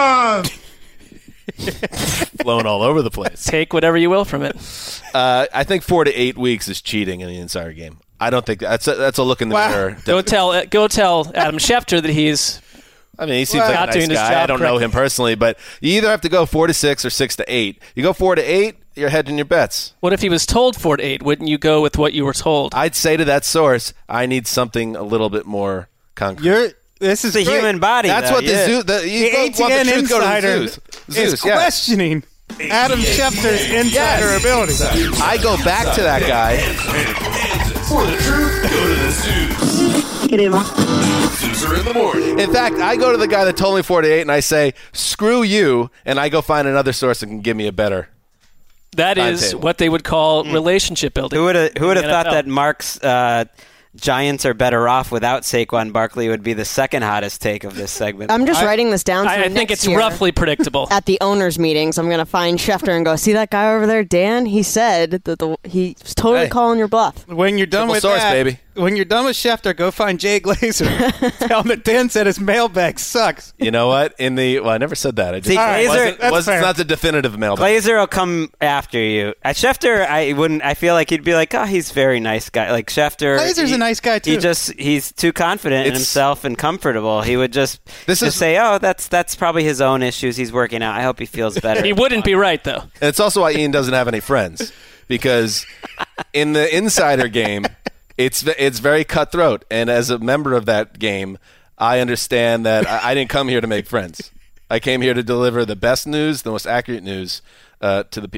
Speaker 6: Flowing all over the place.
Speaker 8: Take whatever you will from it.
Speaker 6: Uh, I think four to eight weeks is cheating in the insider game. I don't think that's a, that's a look in the
Speaker 8: Wow.
Speaker 6: mirror.
Speaker 8: Go tell, go tell Adam Schefter that he's
Speaker 6: I mean, he seems
Speaker 8: Well,
Speaker 6: like a
Speaker 8: not
Speaker 6: nice
Speaker 8: doing his
Speaker 6: guy.
Speaker 8: job
Speaker 6: I don't know
Speaker 8: correctly.
Speaker 6: him personally, but you either have to go four to six or six to eight. You go four to eight, you're hedging your bets.
Speaker 8: What if he was told four to eight? Wouldn't you go with what you were told?
Speaker 6: I'd say to that source, I need something a little bit more concrete.
Speaker 7: You're this is
Speaker 11: It's a
Speaker 7: great.
Speaker 11: human body.
Speaker 6: That's
Speaker 11: though,
Speaker 6: what
Speaker 11: yeah.
Speaker 6: the zoo. The, you
Speaker 7: The
Speaker 6: go-
Speaker 7: A
Speaker 6: want
Speaker 7: T N
Speaker 6: the truth, go to the
Speaker 7: insider
Speaker 6: Zeus.
Speaker 7: is
Speaker 6: Zeus, yeah.
Speaker 7: questioning Adam Schefter's insider
Speaker 6: Yes.
Speaker 7: ability.
Speaker 6: I go back to that guy.
Speaker 15: For the truth, go to the Zeus. Zoozer in the morning.
Speaker 6: In fact, I go to the guy that told me four to eight, and I say, "Screw you," and I go find another source that can give me a better.
Speaker 8: That is
Speaker 6: timetable.
Speaker 8: what they would call relationship building.
Speaker 11: Who would have who would have
Speaker 8: in the
Speaker 11: thought
Speaker 8: N F L.
Speaker 11: that Mark's uh, Giants are better off without Saquon Barkley would be the second hottest take of this segment.
Speaker 9: I'm just writing this down.
Speaker 8: I,
Speaker 9: for
Speaker 8: I think
Speaker 9: next
Speaker 8: it's
Speaker 9: year.
Speaker 8: roughly predictable.
Speaker 9: At the owners' meetings, I'm going to find Schefter and go, see that guy over there, Dan? He said that the, he's totally
Speaker 6: Hey.
Speaker 9: calling your bluff.
Speaker 7: When you're done
Speaker 6: Triple
Speaker 7: with
Speaker 6: source,
Speaker 7: that,
Speaker 6: baby.
Speaker 7: when you're done with Schefter, go find Jay Glazer. Tell him that Dan said his mailbag sucks.
Speaker 6: You know what? In the well, I never said that. I just
Speaker 11: See,
Speaker 6: it
Speaker 11: Glazer-
Speaker 6: wasn't,
Speaker 7: that's
Speaker 6: was
Speaker 7: fair.
Speaker 6: not the definitive mailbag.
Speaker 11: Glazer will come after you. At Schefter, I wouldn't. I feel like he'd be like, "Oh, he's a very nice guy." Like Schefter,
Speaker 7: Glazer's
Speaker 11: he-
Speaker 7: a nice guy,
Speaker 11: He
Speaker 7: too.
Speaker 11: just he's too confident in
Speaker 6: It's-
Speaker 11: himself and comfortable. He would just
Speaker 6: This
Speaker 11: just
Speaker 6: is-
Speaker 11: say, "Oh, that's that's probably his own issues. He's working out. I hope he feels better."
Speaker 8: He wouldn't be right, though.
Speaker 6: And it's also why Ian doesn't have any friends, because in the insider game, it's it's very cutthroat. And as a member of that game, I understand that I, I didn't come here to make friends. I came here to deliver the best news, the most accurate news uh, to the people.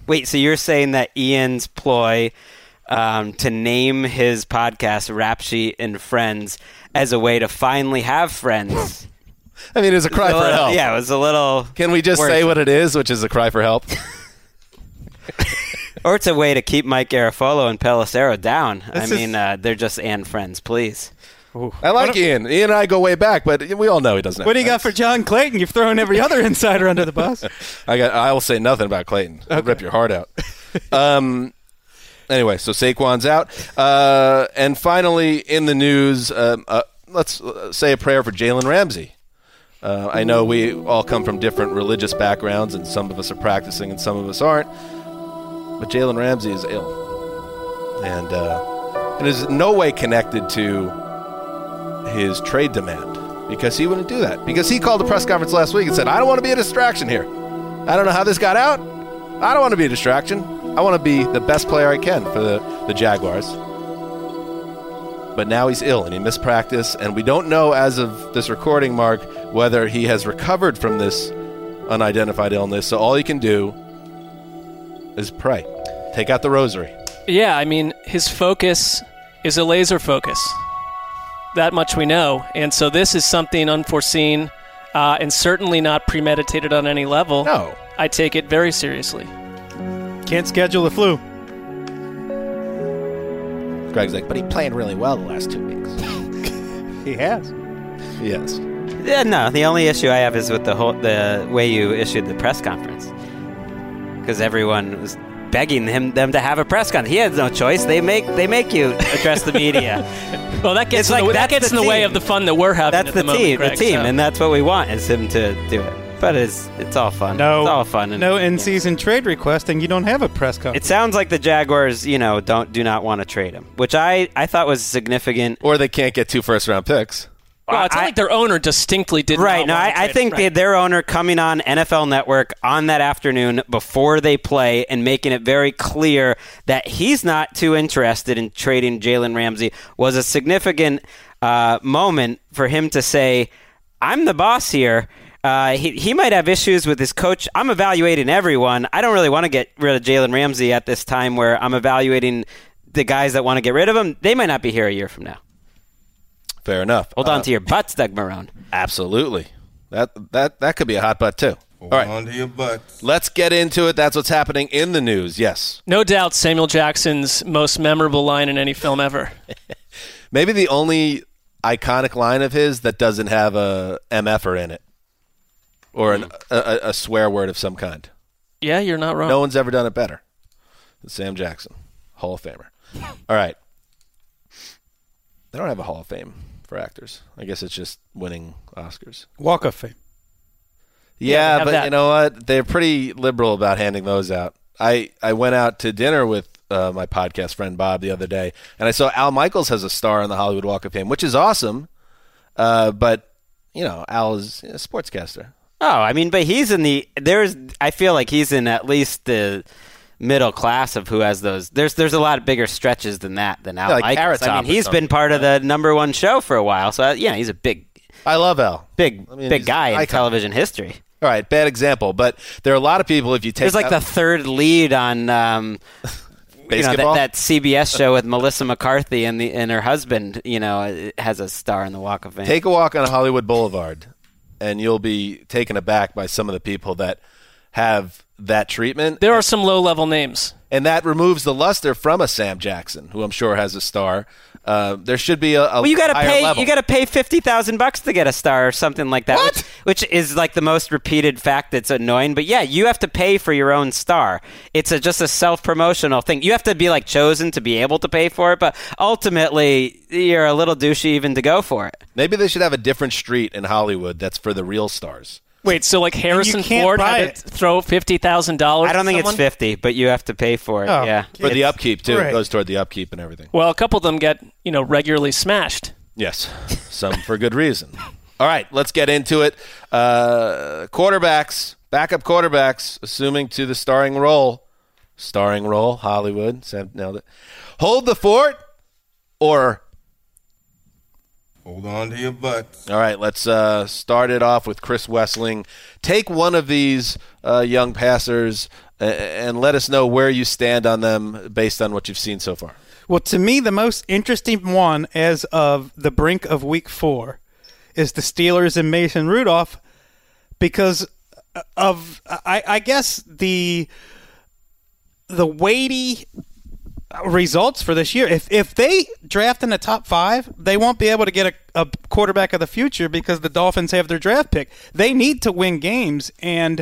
Speaker 11: Wait, so you're saying that Ian's ploy um, to name his podcast Rap Sheet and Friends as a way to finally have friends?
Speaker 6: I mean, it was a cry
Speaker 11: a
Speaker 6: for
Speaker 11: little,
Speaker 6: help.
Speaker 11: Yeah, it was a little.
Speaker 6: Can we just
Speaker 11: worse.
Speaker 6: say what it is, which is a cry for help?
Speaker 11: Or it's a way to keep Mike Garafolo and Pelissero down.
Speaker 7: This
Speaker 11: I
Speaker 7: is-
Speaker 11: mean, uh, they're just and friends, please.
Speaker 7: Ooh.
Speaker 6: I like
Speaker 7: What-
Speaker 6: Ian. Ian and I go way back, but we all know he doesn't have
Speaker 7: What do you got
Speaker 6: friends.
Speaker 7: for John Clayton? You've thrown every other insider under the bus.
Speaker 6: I got. I will say nothing about Clayton. I'll rip your heart out. um. Anyway, so Saquon's out, uh, and finally in the news, um, uh, let's uh, say a prayer for Jalen Ramsey. Uh, I know we all come from different religious backgrounds, and some of us are practicing, and some of us aren't. But Jalen Ramsey is ill, and uh, it is in no way connected to his trade demand, because he wouldn't do that. Because he called a press conference last week and said, "I don't want to be a distraction here. I don't know how this got out. I don't want to be a distraction. I want to be the best player I can for the, the Jaguars." But now he's ill and he missed practice, and we don't know as of this recording, Mark, whether he has recovered from this unidentified illness. So all he can do is pray. Take out the rosary.
Speaker 8: Yeah, I mean, his focus is a laser focus. That much we know. And so this is something unforeseen uh, and certainly not premeditated on any level.
Speaker 6: No.
Speaker 8: I take it very seriously.
Speaker 7: Can't schedule the flu.
Speaker 6: Greg's like, but he played really well the last two weeks.
Speaker 7: He has.
Speaker 6: Yes.
Speaker 11: Yeah, no. The only issue I have is with the whole the way you issued the press conference, because everyone was begging him them to have a press conference. He had no choice. They make they make you address the media.
Speaker 8: Well, that gets
Speaker 11: It's
Speaker 8: in
Speaker 11: like,
Speaker 8: the, that
Speaker 11: that's
Speaker 8: gets
Speaker 11: the
Speaker 8: in the way
Speaker 11: team.
Speaker 8: of the fun that we're having.
Speaker 11: That's
Speaker 8: at
Speaker 11: the,
Speaker 8: the, moment,
Speaker 11: team,
Speaker 8: Greg,
Speaker 11: the team,
Speaker 8: so.
Speaker 11: and that's what we want is him to do it. But it's it's all fun.
Speaker 7: No,
Speaker 11: it's all fun. And,
Speaker 7: no in-season trade request, and you don't have a press conference.
Speaker 11: It sounds like the Jaguars, you know, don't do not want to trade him, which I, I thought was significant.
Speaker 6: Or they can't get two first-round picks.
Speaker 8: Well, it's not
Speaker 11: I-
Speaker 8: like their owner distinctly did
Speaker 11: Right.
Speaker 8: not
Speaker 11: No,
Speaker 8: want
Speaker 11: I,
Speaker 8: to
Speaker 11: I
Speaker 8: trade
Speaker 11: think
Speaker 8: him.
Speaker 11: they,
Speaker 8: Right.
Speaker 11: their owner coming on N F L Network on that afternoon before they play and making it very clear that he's not too interested in trading Jalen Ramsey was a significant uh, moment for him to say, "I'm the boss here." Uh, he he might have issues with his coach. I'm evaluating everyone. I don't really want to get rid of Jalen Ramsey at this time where I'm evaluating the guys that want to get rid of him. They might not be here a year from now.
Speaker 6: Fair enough.
Speaker 11: Hold on
Speaker 6: Uh,
Speaker 11: to your butts, Doug Marone.
Speaker 6: Absolutely. That that that could be a hot butt too.
Speaker 10: Hold
Speaker 6: All right.
Speaker 10: on to your butts.
Speaker 6: Let's get into it. That's what's happening in the news. Yes.
Speaker 8: No doubt Samuel Jackson's most memorable line in any film ever.
Speaker 6: Maybe the only iconic line of his that doesn't have a M F-er in it. Or an, a, a swear word of some kind.
Speaker 8: Yeah, you're not wrong.
Speaker 6: No one's ever done it better than Sam Jackson, Hall of Famer. All right. They don't have a Hall of Fame for actors. I guess it's just winning Oscars.
Speaker 7: Walk of Fame.
Speaker 8: Yeah,
Speaker 6: Yeah,
Speaker 8: they have
Speaker 6: but
Speaker 8: that.
Speaker 6: you know what? They're pretty liberal about handing those out. I, I went out to dinner with uh, my podcast friend Bob the other day, and I saw Al Michaels has a star on the Hollywood Walk of Fame, which is awesome. Uh, but, you know, Al is a sportscaster.
Speaker 11: Oh, I mean, but he's in the there's. I feel like he's in at least the middle class of who has those. There's there's a lot bigger stretches than that than Al
Speaker 6: Yeah, like
Speaker 11: Michaels.
Speaker 6: Carrot
Speaker 11: I
Speaker 6: Top
Speaker 11: mean,
Speaker 6: or
Speaker 11: he's
Speaker 6: something.
Speaker 11: been part of the number one show for a while, so uh, yeah, he's a big,
Speaker 6: I love Al.
Speaker 11: big,
Speaker 6: I mean,
Speaker 11: big
Speaker 6: he's
Speaker 11: guy
Speaker 6: an
Speaker 11: in
Speaker 6: icon.
Speaker 11: television history.
Speaker 6: All right, bad example, but there are a lot of people, if you take
Speaker 11: There's like
Speaker 6: out-
Speaker 11: the third lead on. Um, You know, that,
Speaker 6: Basketball?
Speaker 11: that C B S show with Melissa McCarthy and the and her husband, you know, has a star in the Walk of Fame.
Speaker 6: Take a walk on Hollywood Boulevard, and you'll be taken aback by some of the people that have that treatment.
Speaker 8: There are some low-level names.
Speaker 6: And that removes the luster from a Sam Jackson, who I'm sure has a star. Uh, there should be a, a
Speaker 11: Well, you got to
Speaker 6: higher
Speaker 11: pay.
Speaker 6: level.
Speaker 11: You got to pay fifty thousand bucks to get a star or something like that. Which, which is like the most repeated fact that's annoying. But yeah, you have to pay for your own star. It's a, just a self promotional thing. You have to be like chosen to be able to pay for it. But ultimately, you're a little douchey even to go for it.
Speaker 6: Maybe they should have a different street in Hollywood that's for the real stars.
Speaker 8: Wait, so like Harrison
Speaker 7: can't
Speaker 8: Ford
Speaker 7: buy
Speaker 8: had
Speaker 7: it.
Speaker 8: to throw fifty thousand dollars?
Speaker 11: I don't think it's fifty, but you have to pay for it.
Speaker 7: Oh.
Speaker 11: Yeah,
Speaker 6: For the
Speaker 11: It's-
Speaker 6: upkeep, too.
Speaker 7: right.
Speaker 6: It goes toward the upkeep and everything.
Speaker 8: Well, a couple of them get, you know, regularly smashed.
Speaker 6: Yes, some for good reason. All right, let's get into it. Uh, quarterbacks, backup quarterbacks, assuming to the starring role. Starring role, Hollywood. Sam nailed it. Hold the fort or...
Speaker 10: Hold on to your butts.
Speaker 6: All right, let's uh, start it off with Chris Wessling. Take one of these uh, young passers and let us know where you stand on them based on what you've seen so far.
Speaker 7: Well, to me, the most interesting one as of the brink of week four is the Steelers and Mason Rudolph because of, I, I guess, the the weighty results for this year. If if they draft in the top five, they won't be able to get a, a quarterback of the future because the Dolphins have their draft pick. They need to win games, and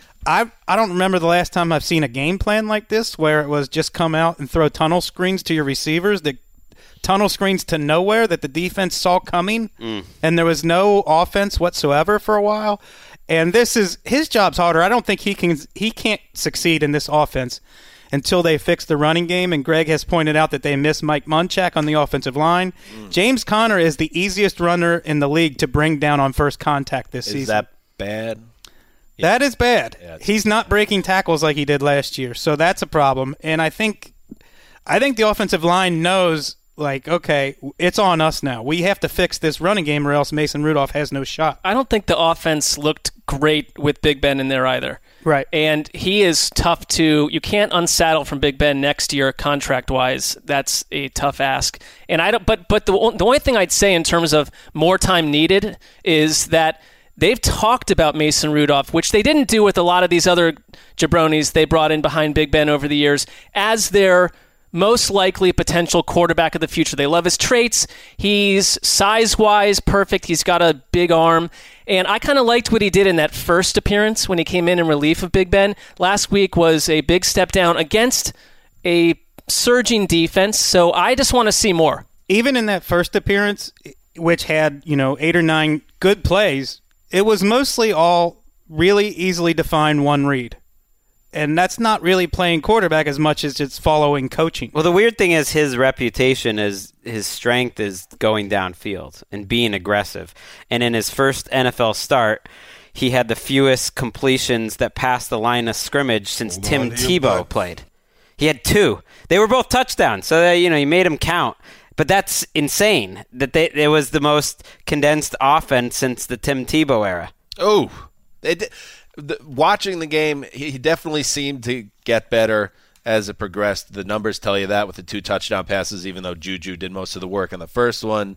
Speaker 7: I I don't remember the last time I've seen a game plan like this where it was just come out and throw tunnel screens to your receivers, the tunnel screens to nowhere that the defense saw coming, mm. and there was no offense whatsoever for a while. And this is his job's harder. I don't think he can he can't succeed in this offense until they fix the running game. And Greg has pointed out that they miss Mike Munchak on the offensive line. Mm. James Conner is the easiest runner in the league to bring down on first contact this
Speaker 6: is
Speaker 7: season.
Speaker 6: Is that bad?
Speaker 7: That is bad.
Speaker 6: Yeah,
Speaker 7: He's not breaking tackles like he did last year, so that's a problem. And I think, I think the offensive line knows, like, okay, it's on us now. We have to fix this running game, or else Mason Rudolph has no shot.
Speaker 8: I don't think the offense looked great with Big Ben in there either.
Speaker 7: Right.
Speaker 8: And he is tough to. You can't unsaddle from Big Ben next year contract wise. That's a tough ask. And I don't. But but the the only thing I'd say in terms of more time needed is that they've talked about Mason Rudolph, which they didn't do with a lot of these other jabronis they brought in behind Big Ben over the years, as their most likely potential quarterback of the future. They love his traits. He's size-wise perfect. He's got a big arm. And I kind of liked what he did in that first appearance when he came in in relief of Big Ben. Last week was a big step down against a surging defense, so I just want to see more.
Speaker 7: Even in that first appearance, which had, you know, eight or nine good plays, it was mostly all really easily defined one read. And that's not really playing quarterback as much as it's following coaching.
Speaker 11: Well, the weird thing is his reputation is his strength is going downfield and being aggressive. And in his first N F L start, he had the fewest completions that passed the line of scrimmage since
Speaker 10: Hold
Speaker 11: Tim Tebow
Speaker 10: butt.
Speaker 11: played. He had two. They were both touchdowns, so that, you know, he made them count. But that's insane that they it was the most condensed offense since the Tim Tebow era.
Speaker 6: Oh, it, the, watching the game, he definitely seemed to get better as it progressed. The numbers tell you that with the two touchdown passes, even though Juju did most of the work on the first one.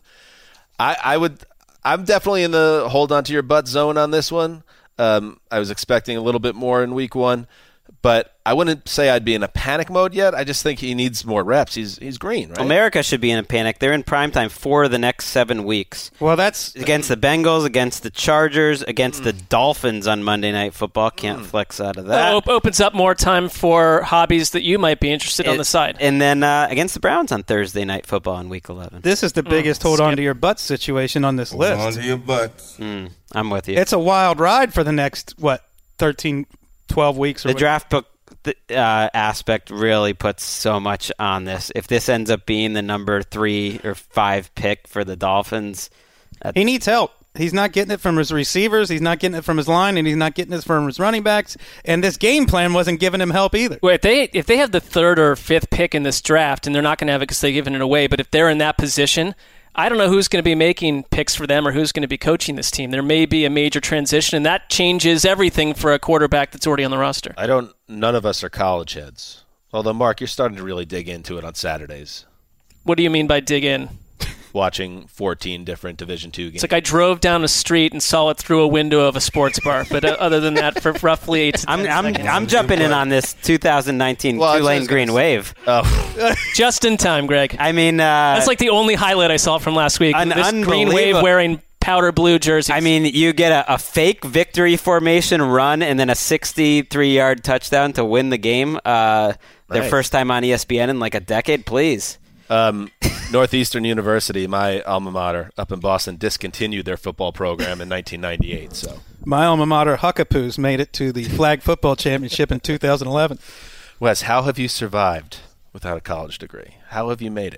Speaker 6: I, I would, I'm definitely in the hold on to your butt zone on this one. Um, I was expecting a little bit more in week one, but I wouldn't say I'd be in a panic mode yet. I just think he needs more reps. He's he's green, right?
Speaker 11: America should be in a panic. They're in primetime for the next seven weeks.
Speaker 7: Well, that's
Speaker 11: against the Bengals, against the Chargers, against mm. the Dolphins on Monday Night Football. Can't mm. flex out of that.
Speaker 8: Well, it opens up more time for hobbies that you might be interested
Speaker 11: it,
Speaker 8: on the side.
Speaker 11: And then uh, against the Browns on Thursday Night Football in Week eleven.
Speaker 7: This is the biggest mm. hold on to your butt situation on this
Speaker 10: hold
Speaker 7: list.
Speaker 10: Hold on to your butt.
Speaker 11: Mm, I'm with you.
Speaker 7: It's a wild ride for the next, what, thirteen, twelve weeks? Or
Speaker 11: the
Speaker 7: what?
Speaker 11: draft book The, uh, aspect really puts so much on this. If this ends up being the number three or five pick for the Dolphins,
Speaker 7: he needs help. He's not getting it from his receivers. He's not getting it from his line, and he's not getting it from his running backs. And this game plan wasn't giving him help either.
Speaker 8: Well, if they if they have the third or fifth pick in this draft, and they're not going to have it because they've given it away, but if they're in that position, I don't know who's going to be making picks for them or who's going to be coaching this team. There may be a major transition, and that changes everything for a quarterback that's already on the roster.
Speaker 6: I don't. None of us are college heads. Although, Mark, you're starting to really dig into it on Saturdays.
Speaker 8: What do you mean by dig in?
Speaker 6: Watching fourteen different Division two games.
Speaker 8: It's like I drove down the street and saw it through a window of a sports bar. But uh, other than that, for roughly eight to ten
Speaker 11: I'm, I'm,
Speaker 8: seconds.
Speaker 11: I'm jumping in on this two thousand nineteen
Speaker 6: well,
Speaker 11: Tulane Green Wave.
Speaker 6: Oh.
Speaker 8: Just in time, Greg.
Speaker 11: I mean, uh,
Speaker 8: that's like the only highlight I saw from last week.
Speaker 11: An
Speaker 8: this Green Wave wearing powder blue jerseys.
Speaker 11: I mean, you get a, a fake victory formation run and then a sixty-three yard touchdown to win the game. Uh, their
Speaker 6: nice.
Speaker 11: First time on E S P N in like a decade, please.
Speaker 6: Um, Northeastern University, my alma mater up in Boston, discontinued their football program in nineteen ninety-eight. So
Speaker 7: my alma mater, Huckapoos, made it to the flag football championship in two thousand eleven.
Speaker 6: Wes, how have you survived without a college degree? How have you made it?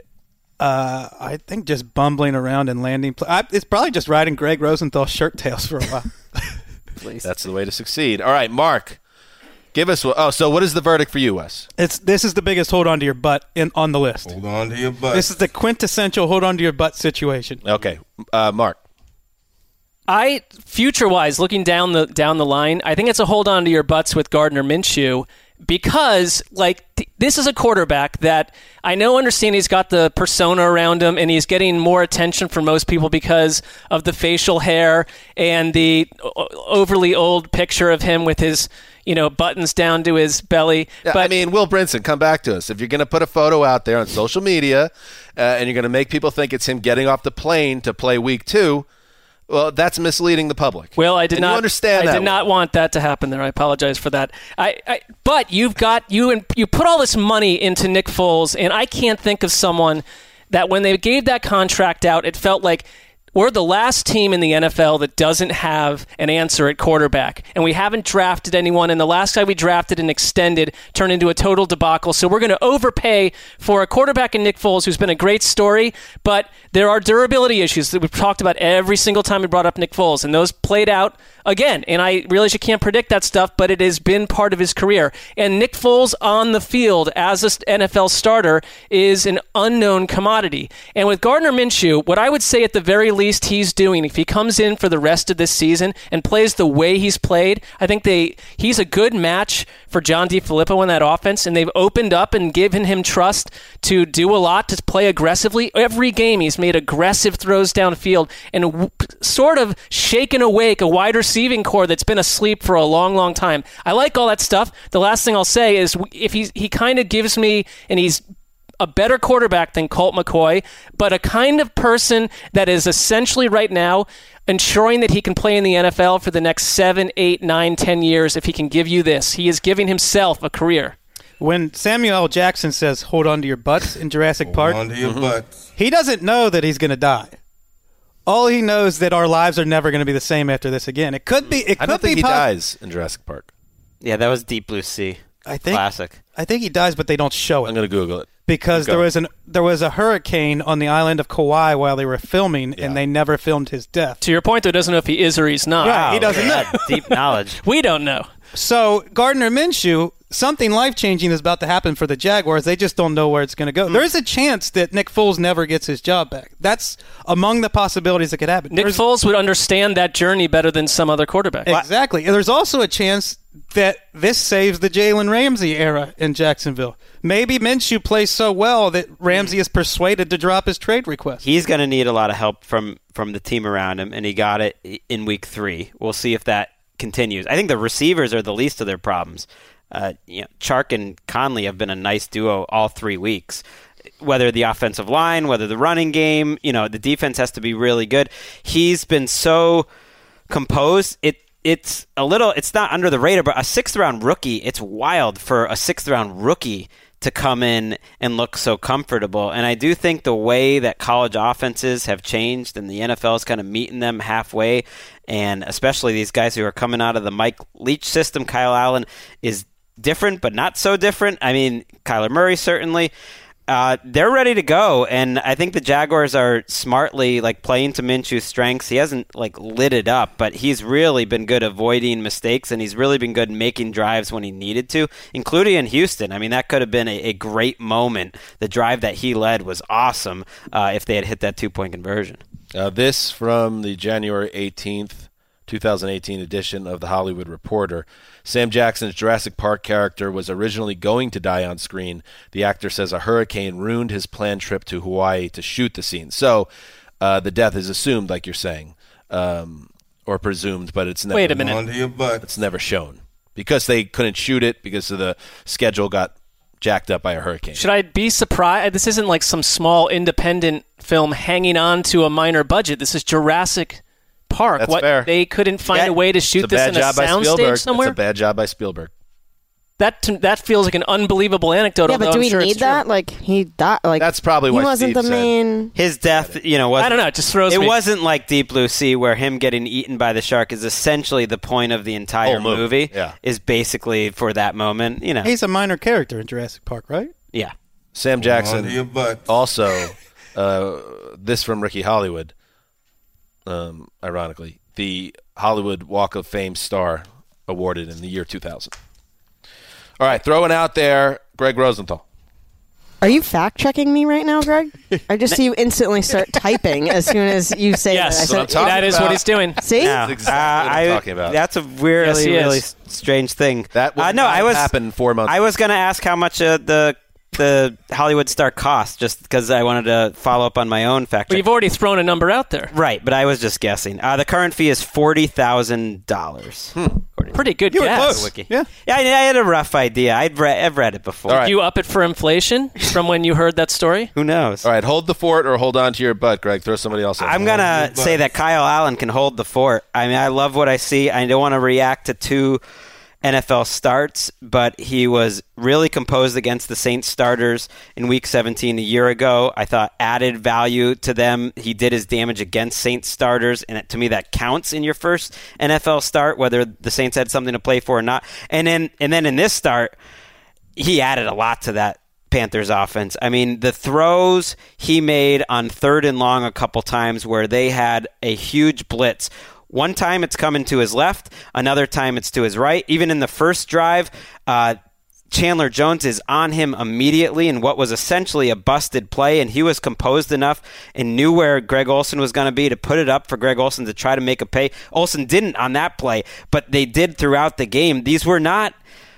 Speaker 7: Uh, I think just bumbling around and landing. Pl- I, it's probably just riding Greg Rosenthal's shirt tails for a while.
Speaker 6: Please. That's the way to succeed. All right, Mark. Give us oh, so what is the verdict for you, Wes?
Speaker 7: It's this is the biggest hold on to your butt in on the list.
Speaker 10: Hold on to your butt.
Speaker 7: This is the quintessential hold on to your butt situation.
Speaker 6: Okay, uh, Mark.
Speaker 8: I future wise, looking down the down the line, I think it's a hold on to your butts with Gardner Minshew. because, like, th- this is a quarterback that I know, understand he's got the persona around him, and he's getting more attention from most people because of the facial hair and the o- overly old picture of him with his, you know, buttons down to his belly.
Speaker 6: Yeah,
Speaker 8: but
Speaker 6: I mean, Will Brinson, come back to us. If you're going to put a photo out there on social media uh, and you're going to make people think it's him getting off the plane to play week two, well, that's misleading the public.
Speaker 8: Well, I did
Speaker 6: and
Speaker 8: not
Speaker 6: you understand
Speaker 8: I
Speaker 6: that
Speaker 8: did not want that to happen there. I apologize for that. I, I but you've got you and you put all this money into Nick Foles, and I can't think of someone that when they gave that contract out, it felt like we're the last team in the N F L that doesn't have an answer at quarterback. And we haven't drafted anyone. And the last guy we drafted and extended turned into a total debacle. So we're going to overpay for a quarterback in Nick Foles, who's been a great story. But there are durability issues that we've talked about every single time we brought up Nick Foles. And those played out again. And I realize you can't predict that stuff, but it has been part of his career. And Nick Foles on the field as an N F L starter is an unknown commodity. And with Gardner Minshew, what I would say at the very least he's doing, if he comes in for the rest of this season and plays the way he's played, I think they he's a good match for John DeFilippo in that offense, and they've opened up and given him trust to do a lot, to play aggressively. Every game he's made aggressive throws downfield and w- sort of shaken awake a wide receiving core that's been asleep for a long, long time. I like all that stuff. The last thing I'll say is if he's, he kind of gives me, and he's a better quarterback than Colt McCoy, but a kind of person that is essentially right now ensuring that he can play in the N F L for the next seven, eight, nine, ten years if he can give you this. He is giving himself a career.
Speaker 7: When Samuel L. Jackson says, hold on to your butts in Jurassic Park,
Speaker 10: Hold on to your
Speaker 7: Mhm.
Speaker 10: butts.
Speaker 7: he doesn't know that he's going to die. All he knows is that our lives are never going to be the same after this again. It could be. It could
Speaker 6: I don't think
Speaker 7: be
Speaker 6: he
Speaker 7: pos-
Speaker 6: dies in Jurassic Park.
Speaker 11: Yeah, that was Deep Blue Sea.
Speaker 7: I think
Speaker 11: Classic.
Speaker 7: I think he dies, but they don't show it.
Speaker 6: I'm going to Google it.
Speaker 7: Because
Speaker 6: Keep
Speaker 7: there
Speaker 6: going.
Speaker 7: was an there was a hurricane on the island of Kauai while they were filming, and they never filmed his death.
Speaker 8: To your point, though, doesn't know if he is or he's not.
Speaker 7: Right, he doesn't know.
Speaker 11: Deep knowledge.
Speaker 8: We don't know.
Speaker 7: So Gardner Minshew, something life changing is about to happen for the Jaguars. They just don't know where it's going to go. There is a chance that Nick Foles never gets his job back. That's among the possibilities that could happen.
Speaker 8: Nick
Speaker 7: There's-
Speaker 8: Foles would understand that journey better than some other quarterback.
Speaker 7: Exactly. And there's also a chance that this saves the Jalen Ramsey era in Jacksonville. Maybe Minshew plays so well that Ramsey is persuaded to drop his trade request.
Speaker 11: He's going to need a lot of help from, from the team around him, and he got it in week three. We'll see if that continues. I think the receivers are the least of their problems. Uh, you know, Chark and Conley have been a nice duo all three weeks. Whether the offensive line, whether the running game, you know, the defense has to be really good. He's been so composed. It it's a little, it's not under the radar, but a sixth round rookie, it's wild for a sixth round rookie to come in and look so comfortable. And I do think the way that college offenses have changed and the N F L is kind of meeting them halfway, and especially these guys who are coming out of the Mike Leach system, Kyle Allen is different, but not so different. I mean, Kyler Murray certainly. Uh, they're ready to go, and I think the Jaguars are smartly like playing to Minshew's strengths. He hasn't like lit it up, but he's really been good avoiding mistakes, and he's really been good making drives when he needed to, including in Houston. I mean, that could have been a, a great moment. The drive that he led was awesome uh, if they had hit that two-point conversion.
Speaker 6: Uh, this from the January eighteenth, twenty eighteen edition of The Hollywood Reporter. Sam Jackson's Jurassic Park character was originally going to die on screen. The actor says a hurricane ruined his planned trip to Hawaii to shoot the scene. So uh, the death is assumed, like you're saying, um, or presumed, but it's never.
Speaker 8: Wait a minute.
Speaker 10: Hold on to your butts.
Speaker 6: It's never shown because they couldn't shoot it because of the schedule got jacked up by a hurricane.
Speaker 8: Should I be surprised? This isn't like some small independent film hanging on to a minor budget. This is Jurassic Park.
Speaker 6: That's
Speaker 8: what,
Speaker 6: fair.
Speaker 8: They couldn't find
Speaker 6: Yeah.
Speaker 8: a way to shoot
Speaker 6: It's a
Speaker 8: this
Speaker 6: bad
Speaker 8: in a
Speaker 6: job by
Speaker 8: soundstage
Speaker 6: Spielberg.
Speaker 8: somewhere?
Speaker 6: It's a bad job by Spielberg.
Speaker 8: That to, that feels like an unbelievable anecdote.
Speaker 9: Yeah,
Speaker 8: although
Speaker 9: but do
Speaker 8: I'm
Speaker 9: we
Speaker 8: sure
Speaker 9: need
Speaker 8: it's true.
Speaker 9: that? Like he died. Like
Speaker 6: That's probably
Speaker 9: he
Speaker 6: why
Speaker 9: wasn't
Speaker 6: Steve
Speaker 9: the
Speaker 6: said-
Speaker 9: main.
Speaker 11: His death, you know, wasn't,
Speaker 8: I don't know. It just throws
Speaker 11: it
Speaker 8: me.
Speaker 11: wasn't like Deep Blue Sea where him getting eaten by the shark is essentially the point of the entire
Speaker 6: Whole movie,
Speaker 11: movie.
Speaker 6: yeah.
Speaker 11: Is basically for that moment, you know.
Speaker 7: He's a minor character in Jurassic Park, right?
Speaker 11: Yeah.
Speaker 6: Sam
Speaker 10: Hold on
Speaker 6: Jackson
Speaker 10: to your butts.
Speaker 6: also, uh, this from Ricky Hollywood, um, ironically, the Hollywood Walk of Fame star awarded in the year two thousand. All right, throwing out there Greg Rosenthal.
Speaker 9: Are you fact checking me right now, Greg? I just see you instantly start typing as soon as you say
Speaker 8: yes,
Speaker 9: that. I said,
Speaker 8: that is
Speaker 6: about.
Speaker 8: what he's doing.
Speaker 9: See?
Speaker 11: No,
Speaker 6: That's exactly
Speaker 11: uh,
Speaker 6: what I'm
Speaker 11: I-
Speaker 6: talking about.
Speaker 11: That's a really,
Speaker 8: Yes, he
Speaker 11: really
Speaker 8: is.
Speaker 11: strange thing.
Speaker 6: That would
Speaker 11: uh, no,
Speaker 6: not
Speaker 11: I was
Speaker 6: happen four months
Speaker 11: I was going to ask how much uh, the the Hollywood star cost, just because I wanted to follow up on my own fact
Speaker 8: But
Speaker 11: check.
Speaker 8: you've already thrown a number out there.
Speaker 11: Right, but I was just guessing. Uh, the current fee is forty thousand dollars.
Speaker 8: Pretty good
Speaker 7: You were
Speaker 8: guess.
Speaker 7: close.
Speaker 11: Wiki.
Speaker 7: Yeah.
Speaker 11: Yeah, I, I had a rough idea. I'd re- I've read it before.
Speaker 6: All right.
Speaker 8: You up it for inflation from when you heard that story?
Speaker 11: Who knows?
Speaker 6: All right, hold the fort or hold on to your butt, Greg. Throw somebody else in.
Speaker 11: I'm going to say that Kyle Allen can hold the fort. I mean, I love what I see. I don't want to react to two N F L starts, but he was really composed against the Saints starters in Week seventeen a year ago. I thought added value to them. He did his damage against Saints starters, and to me that counts in your first N F L start, whether the Saints had something to play for or not. And then, and then in this start, he added a lot to that Panthers offense. I mean, the throws he made on third and long a couple times where they had a huge blitz. One time it's coming to his left, another time it's to his right. Even in the first drive, uh, Chandler Jones is on him immediately in what was essentially a busted play, and he was composed enough and knew where Greg Olsen was going to be to put it up for Greg Olsen to try to make a pay. Olsen didn't on that play, but they did throughout the game. These were not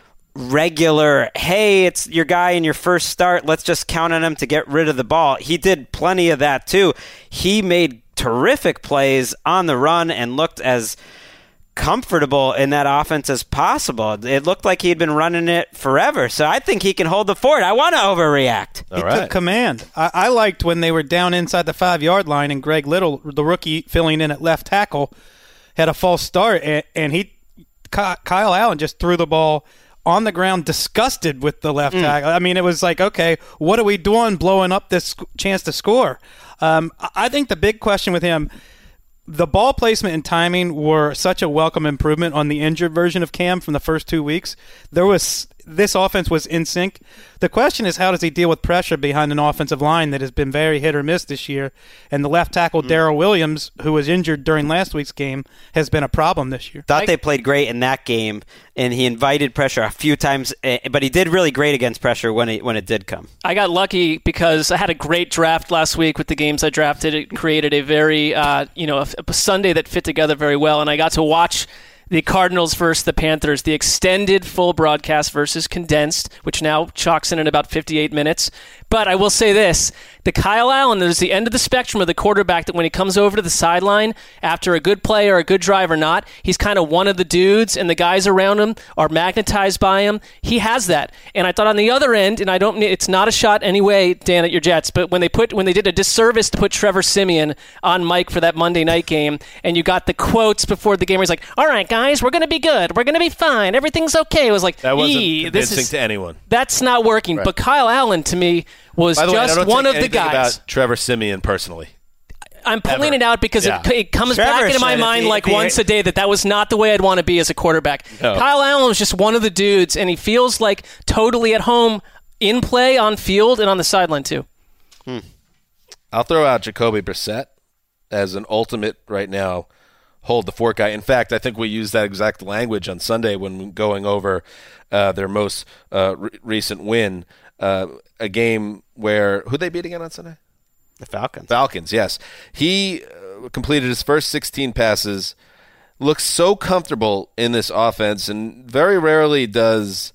Speaker 11: regular, hey, it's your guy in your first start, let's just count on him to get rid of the ball. He did plenty of that too. He made terrific plays on the run and looked as comfortable in that offense as possible. It looked like he'd been running it forever, so I think he can hold the fort. I want to overreact.
Speaker 7: He took command. I, I liked when they were down inside the five-yard line and Greg Little, the rookie filling in at left tackle, had a false start, and, and he Kyle Allen just threw the ball on the ground, disgusted with the left
Speaker 11: Mm.
Speaker 7: tackle. I mean, it was like, okay, what are we doing blowing up this sc- chance to score? Um, I- I think the big question with him, the ball placement and timing were such a welcome improvement on the injured version of Cam from the first two weeks. There was this offense was in sync. The question is, how does he deal with pressure behind an offensive line that has been very hit or miss this year? And the left tackle,
Speaker 11: Mm.
Speaker 7: Darrell Williams, who was injured during last week's game, has been a problem this year.
Speaker 11: Thought they played great in that game, and he invited pressure a few times, eh, but he did really great against pressure when it when it did come.
Speaker 8: I got lucky because I had a great draft last week with the games I drafted. It created a very, uh, you know, a, a Sunday that fit together very well, and I got to watch the Cardinals versus the Panthers, the extended full broadcast versus condensed, which now chalks in at about fifty-eight minutes. But I will say this, the Kyle Allen is the end of the spectrum of the quarterback that when he comes over to the sideline after a good play or a good drive or not, he's kind of one of the dudes and the guys around him are magnetized by him. He has that. And I thought on the other end, and I don't, it's not a shot anyway, Dan, at your Jets, but when they put when they did a disservice to put Trevor Siemian on Mike for that Monday night game, and you got the quotes before the game where he's like, all right, guys, we're going to be good. We're going to be fine. Everything's okay. It was like,
Speaker 6: That wasn't
Speaker 8: "Ee, this
Speaker 6: convincing
Speaker 8: is,
Speaker 6: to anyone.
Speaker 8: That's not working.
Speaker 6: Right.
Speaker 8: But Kyle Allen, to me, was
Speaker 6: By the way, I
Speaker 8: just
Speaker 6: don't
Speaker 8: one
Speaker 6: think
Speaker 8: of the
Speaker 6: anything
Speaker 8: guys.
Speaker 6: about Trevor Siemian personally.
Speaker 8: I'm pulling
Speaker 6: Ever.
Speaker 8: it out because
Speaker 6: Yeah.
Speaker 8: it, it comes
Speaker 11: Trevor
Speaker 8: back into my
Speaker 11: said if
Speaker 8: mind
Speaker 11: he-
Speaker 8: like
Speaker 11: if he-
Speaker 8: once a day that that was not the way I'd want to be as a quarterback.
Speaker 6: No.
Speaker 8: Kyle Allen was just one of the dudes, and he feels like totally at home in play, on field, and on the sideline too.
Speaker 11: Hmm.
Speaker 6: I'll throw out Jacoby Brissett as an ultimate right now hold the fort guy. In fact, I think we used that exact language on Sunday when going over uh, their most uh, re- recent win, uh, a game where who they beat again on Sunday?
Speaker 11: The Falcons.
Speaker 6: Falcons, yes. He uh, completed his first sixteen passes, looks so comfortable in this offense, and very rarely does,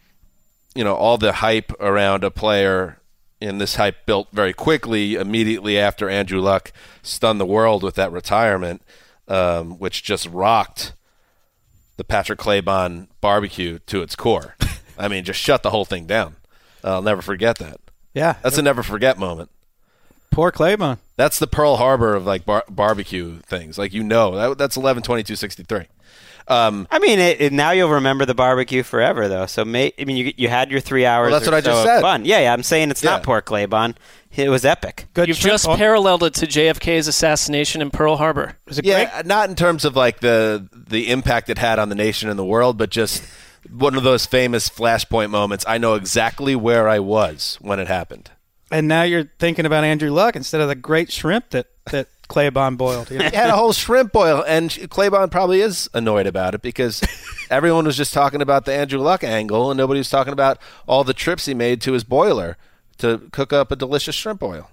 Speaker 6: you know, all the hype around a player, and this hype built very quickly immediately after Andrew Luck stunned the world with that retirement, um, which just rocked the Patrick Claybon barbecue to its core. I mean, just shut the whole thing down. I'll never forget that.
Speaker 7: Yeah.
Speaker 6: That's a never forget moment.
Speaker 7: Poor Claybon.
Speaker 6: That's the Pearl Harbor of like bar- barbecue things. Like, you know, that, that's eleven twenty-two sixty-three. Um,
Speaker 11: I mean, it, it, now you'll remember the barbecue forever, though. So, may, I mean, you you had your three hours.
Speaker 6: Well, that's
Speaker 11: or
Speaker 6: what I just
Speaker 11: so of
Speaker 6: said.
Speaker 11: Fun, yeah, yeah. I'm saying it's
Speaker 6: Yeah.
Speaker 11: not poor Claybon. It was epic.
Speaker 7: Good
Speaker 8: You've
Speaker 7: shrimp.
Speaker 8: just
Speaker 7: Oh,
Speaker 8: paralleled it to J F K's assassination in Pearl Harbor.
Speaker 7: was it
Speaker 6: yeah,
Speaker 7: great?
Speaker 6: not in terms of like the the impact it had on the nation and the world, but just one of those famous flashpoint moments. I know exactly where I was when it happened.
Speaker 7: And now you're thinking about Andrew Luck instead of the great shrimp that, that Claybon boiled. You know?
Speaker 6: He had a whole shrimp boil, and Claybon probably is annoyed about it because everyone was just talking about the Andrew Luck angle, and nobody was talking about all the trips he made to his boiler to cook up a delicious shrimp oil.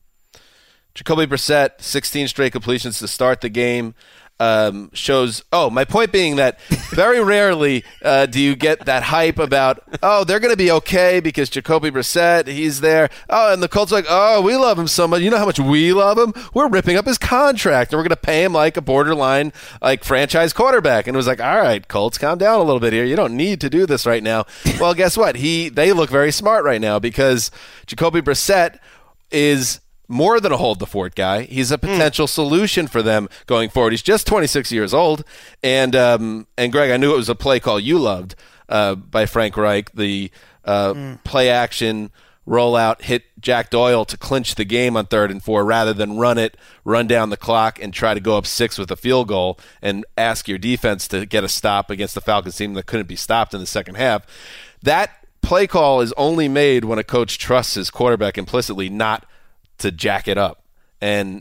Speaker 6: Jacoby Brissett, sixteen straight completions to start the game. Um, shows, oh, my point being that very rarely uh, do you get that hype about, oh, they're going to be okay because Jacoby Brissett, he's there. Oh, and the Colts are like, oh, we love him so much. You know how much we love him? We're ripping up his contract, and we're going to pay him like a borderline like franchise quarterback. And it was like, all right, Colts, calm down a little bit here. You don't need to do this right now. Well, guess what? He They look very smart right now because Jacoby Brissett is more than a hold the fort guy. He's a potential mm. solution for them going forward. He's just twenty-six years old. And, um, and Greg, I knew it was a play call you loved uh, by Frank Reich, the uh, mm. play action rollout, hit Jack Doyle to clinch the game on third and four rather than run it, run down the clock, and try to go up six with a field goal and ask your defense to get a stop against the Falcons team that couldn't be stopped in the second half. That play call is only made when a coach trusts his quarterback implicitly, not to jack it up. And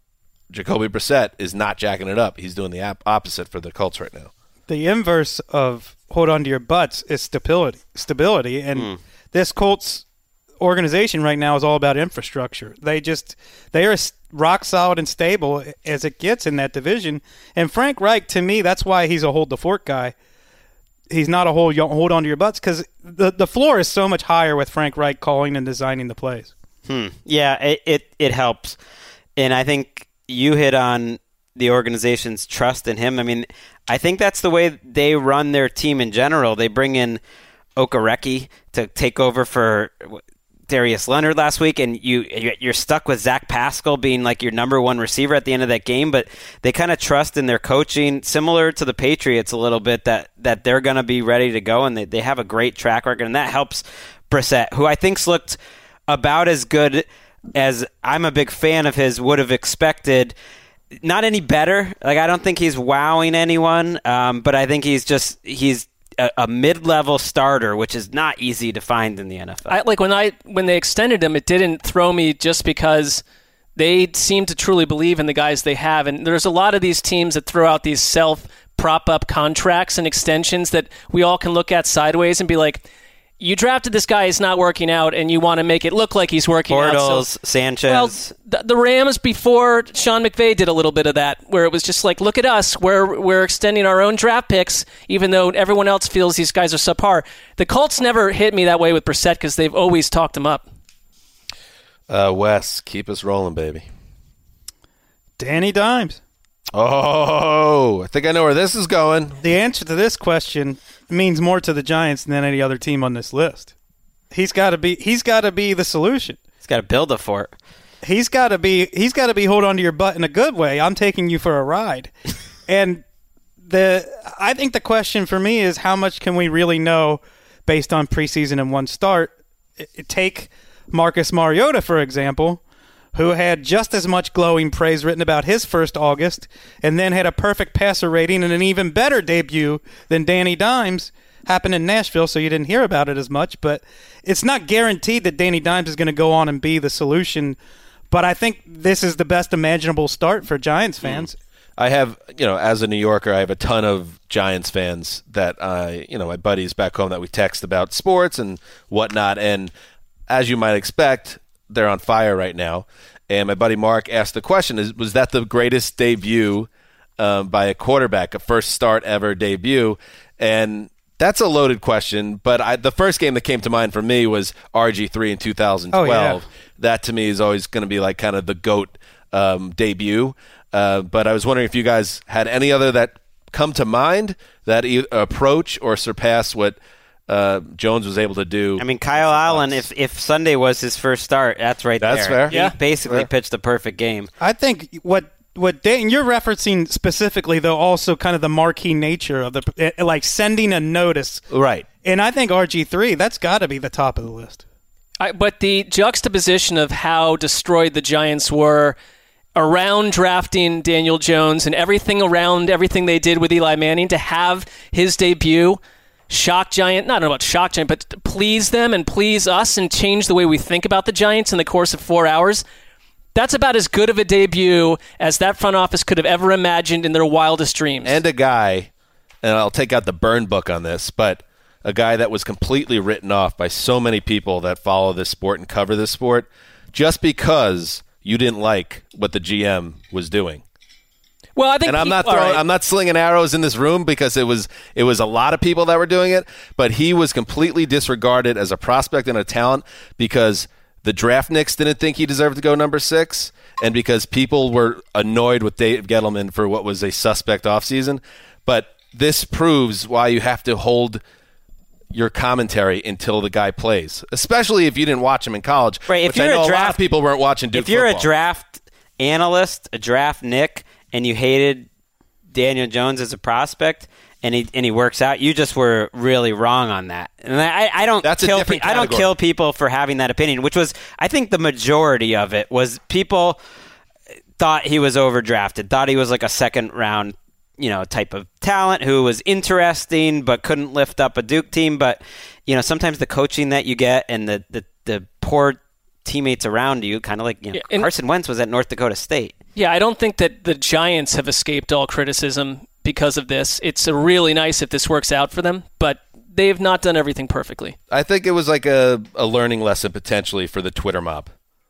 Speaker 6: Jacoby Brissett is not jacking it up. He's doing the ap- opposite for the Colts right now.
Speaker 7: The inverse of hold on to your butts is stability. Stability, and mm. this Colts organization right now is all about infrastructure. They just they are rock solid and stable as it gets in that division. And Frank Reich, to me, that's why he's a hold the fort guy. He's not a hold hold on to your butts because the the floor is so much higher with Frank Reich calling and designing the plays.
Speaker 11: Hmm. Yeah, it, it it helps, and I think you hit on the organization's trust in him. I mean, I think that's the way they run their team in general. They bring in Okereke to take over for Darius Leonard last week, and you you're stuck with Zach Pascal being like your number one receiver at the end of that game. But they kind of trust in their coaching, similar to the Patriots a little bit, that that they're going to be ready to go, and they they have a great track record, and that helps Brissett, who I think's looked about as good as I'm a big fan of his would have expected. Not any better. Like, I don't think he's wowing anyone, um, but I think he's just he's a, a mid-level starter, which is not easy to find in the N F L.
Speaker 8: I, like when I when they extended him, it didn't throw me just because they seem to truly believe in the guys they have, and there's a lot of these teams that throw out these self prop up contracts and extensions that we all can look at sideways and be like, you drafted this guy, he's not working out, and you want to make it look like he's working
Speaker 11: Bortles,
Speaker 8: out. So,
Speaker 11: Sanchez.
Speaker 8: Well, the, the Rams before Sean McVay did a little bit of that, where it was just like, look at us, we're, we're extending our own draft picks, even though everyone else feels these guys are subpar. The Colts never hit me that way with Brissett because they've always talked him up.
Speaker 6: Uh, Wes, keep us rolling, baby.
Speaker 7: Danny Dimes.
Speaker 6: Oh, I think I know where this is going.
Speaker 7: The answer to this question means more to the Giants than any other team on this list. He's got to be. He's got to be the solution.
Speaker 11: He's got to build a fort.
Speaker 7: He's got to be. He's got to be hold on to your butt in a good way. I'm taking you for a ride, and the. I think the question for me is how much can we really know based on preseason and one start? It, it, take Marcus Mariota for example, who had just as much glowing praise written about his first August, and then had a perfect passer rating and an even better debut than Danny Dimes. Happened in Nashville, so you didn't hear about it as much. But it's not guaranteed that Danny Dimes is going to go on and be the solution. But I think this is the best imaginable start for Giants fans.
Speaker 6: I have, you know, as a New Yorker, I have a ton of Giants fans that I, you know, my buddies back home that we text about sports and whatnot. And as you might expect, they're on fire right now. And my buddy Mark asked the question, is, was that the greatest debut um, by a quarterback, a first start ever debut? And that's a loaded question, but I, the first game that came to mind for me was R G three in two thousand twelve. Oh, yeah. That to me is always going to be like kind of the GOAT um, debut. Uh, but I was wondering if you guys had any other that come to mind that e- approach or surpass what uh, Jones was able to do.
Speaker 11: I mean, Kyle Allen, if, if Sunday was his first start, that's right
Speaker 6: that's
Speaker 11: there.
Speaker 6: That's fair.
Speaker 11: He
Speaker 6: yeah.
Speaker 11: basically
Speaker 6: fair.
Speaker 11: pitched the perfect game.
Speaker 7: I think what what Dan, you're referencing specifically, though, also kind of the marquee nature of the like sending a notice,
Speaker 6: right?
Speaker 7: And I think R G three, that's got to be the top of the list.
Speaker 8: I, but the juxtaposition of how destroyed the Giants were around drafting Daniel Jones and everything around everything they did with Eli Manning to have his debut shock Giant, not about shock Giant, but please them and please us and change the way we think about the Giants in the course of four hours. That's about as good of a debut as that front office could have ever imagined in their wildest dreams.
Speaker 6: And a guy, and I'll take out the burn book on this, but a guy that was completely written off by so many people that follow this sport and cover this sport just because you didn't like what the G M was doing.
Speaker 8: Well, I think,
Speaker 6: and I'm
Speaker 8: he,
Speaker 6: not throwing,
Speaker 8: right.
Speaker 6: I'm not slinging arrows in this room because it was it was a lot of people that were doing it, but he was completely disregarded as a prospect and a talent because the draft nicks didn't think he deserved to go number six, and because people were annoyed with Dave Gettleman for what was a suspect offseason. But this proves why you have to hold your commentary until the guy plays, especially if you didn't watch him in college.
Speaker 11: Right. If
Speaker 6: which
Speaker 11: you're
Speaker 6: I know
Speaker 11: a, draft,
Speaker 6: a lot of people weren't watching Duke
Speaker 11: If you're
Speaker 6: football.
Speaker 11: a draft analyst, a draft Nick, and you hated Daniel Jones as a prospect, and he and he works out, you just were really wrong on that. And I, I don't
Speaker 6: That's a
Speaker 11: kill
Speaker 6: different
Speaker 11: pe- I don't
Speaker 6: category.
Speaker 11: kill people for having that opinion, which was I think the majority of it was people thought he was overdrafted, thought he was like a second round, you know, type of talent who was interesting but couldn't lift up a Duke team. But you know, sometimes the coaching that you get and the the, the poor teammates around you, kind of like you know,
Speaker 8: Yeah, and-
Speaker 11: Carson Wentz was at North Dakota State.
Speaker 8: Yeah, I don't think that the Giants have escaped all criticism because of this. It's a really nice if this works out for them, but they've not done everything perfectly.
Speaker 6: I think it was like a, a learning lesson potentially for the Twitter mob.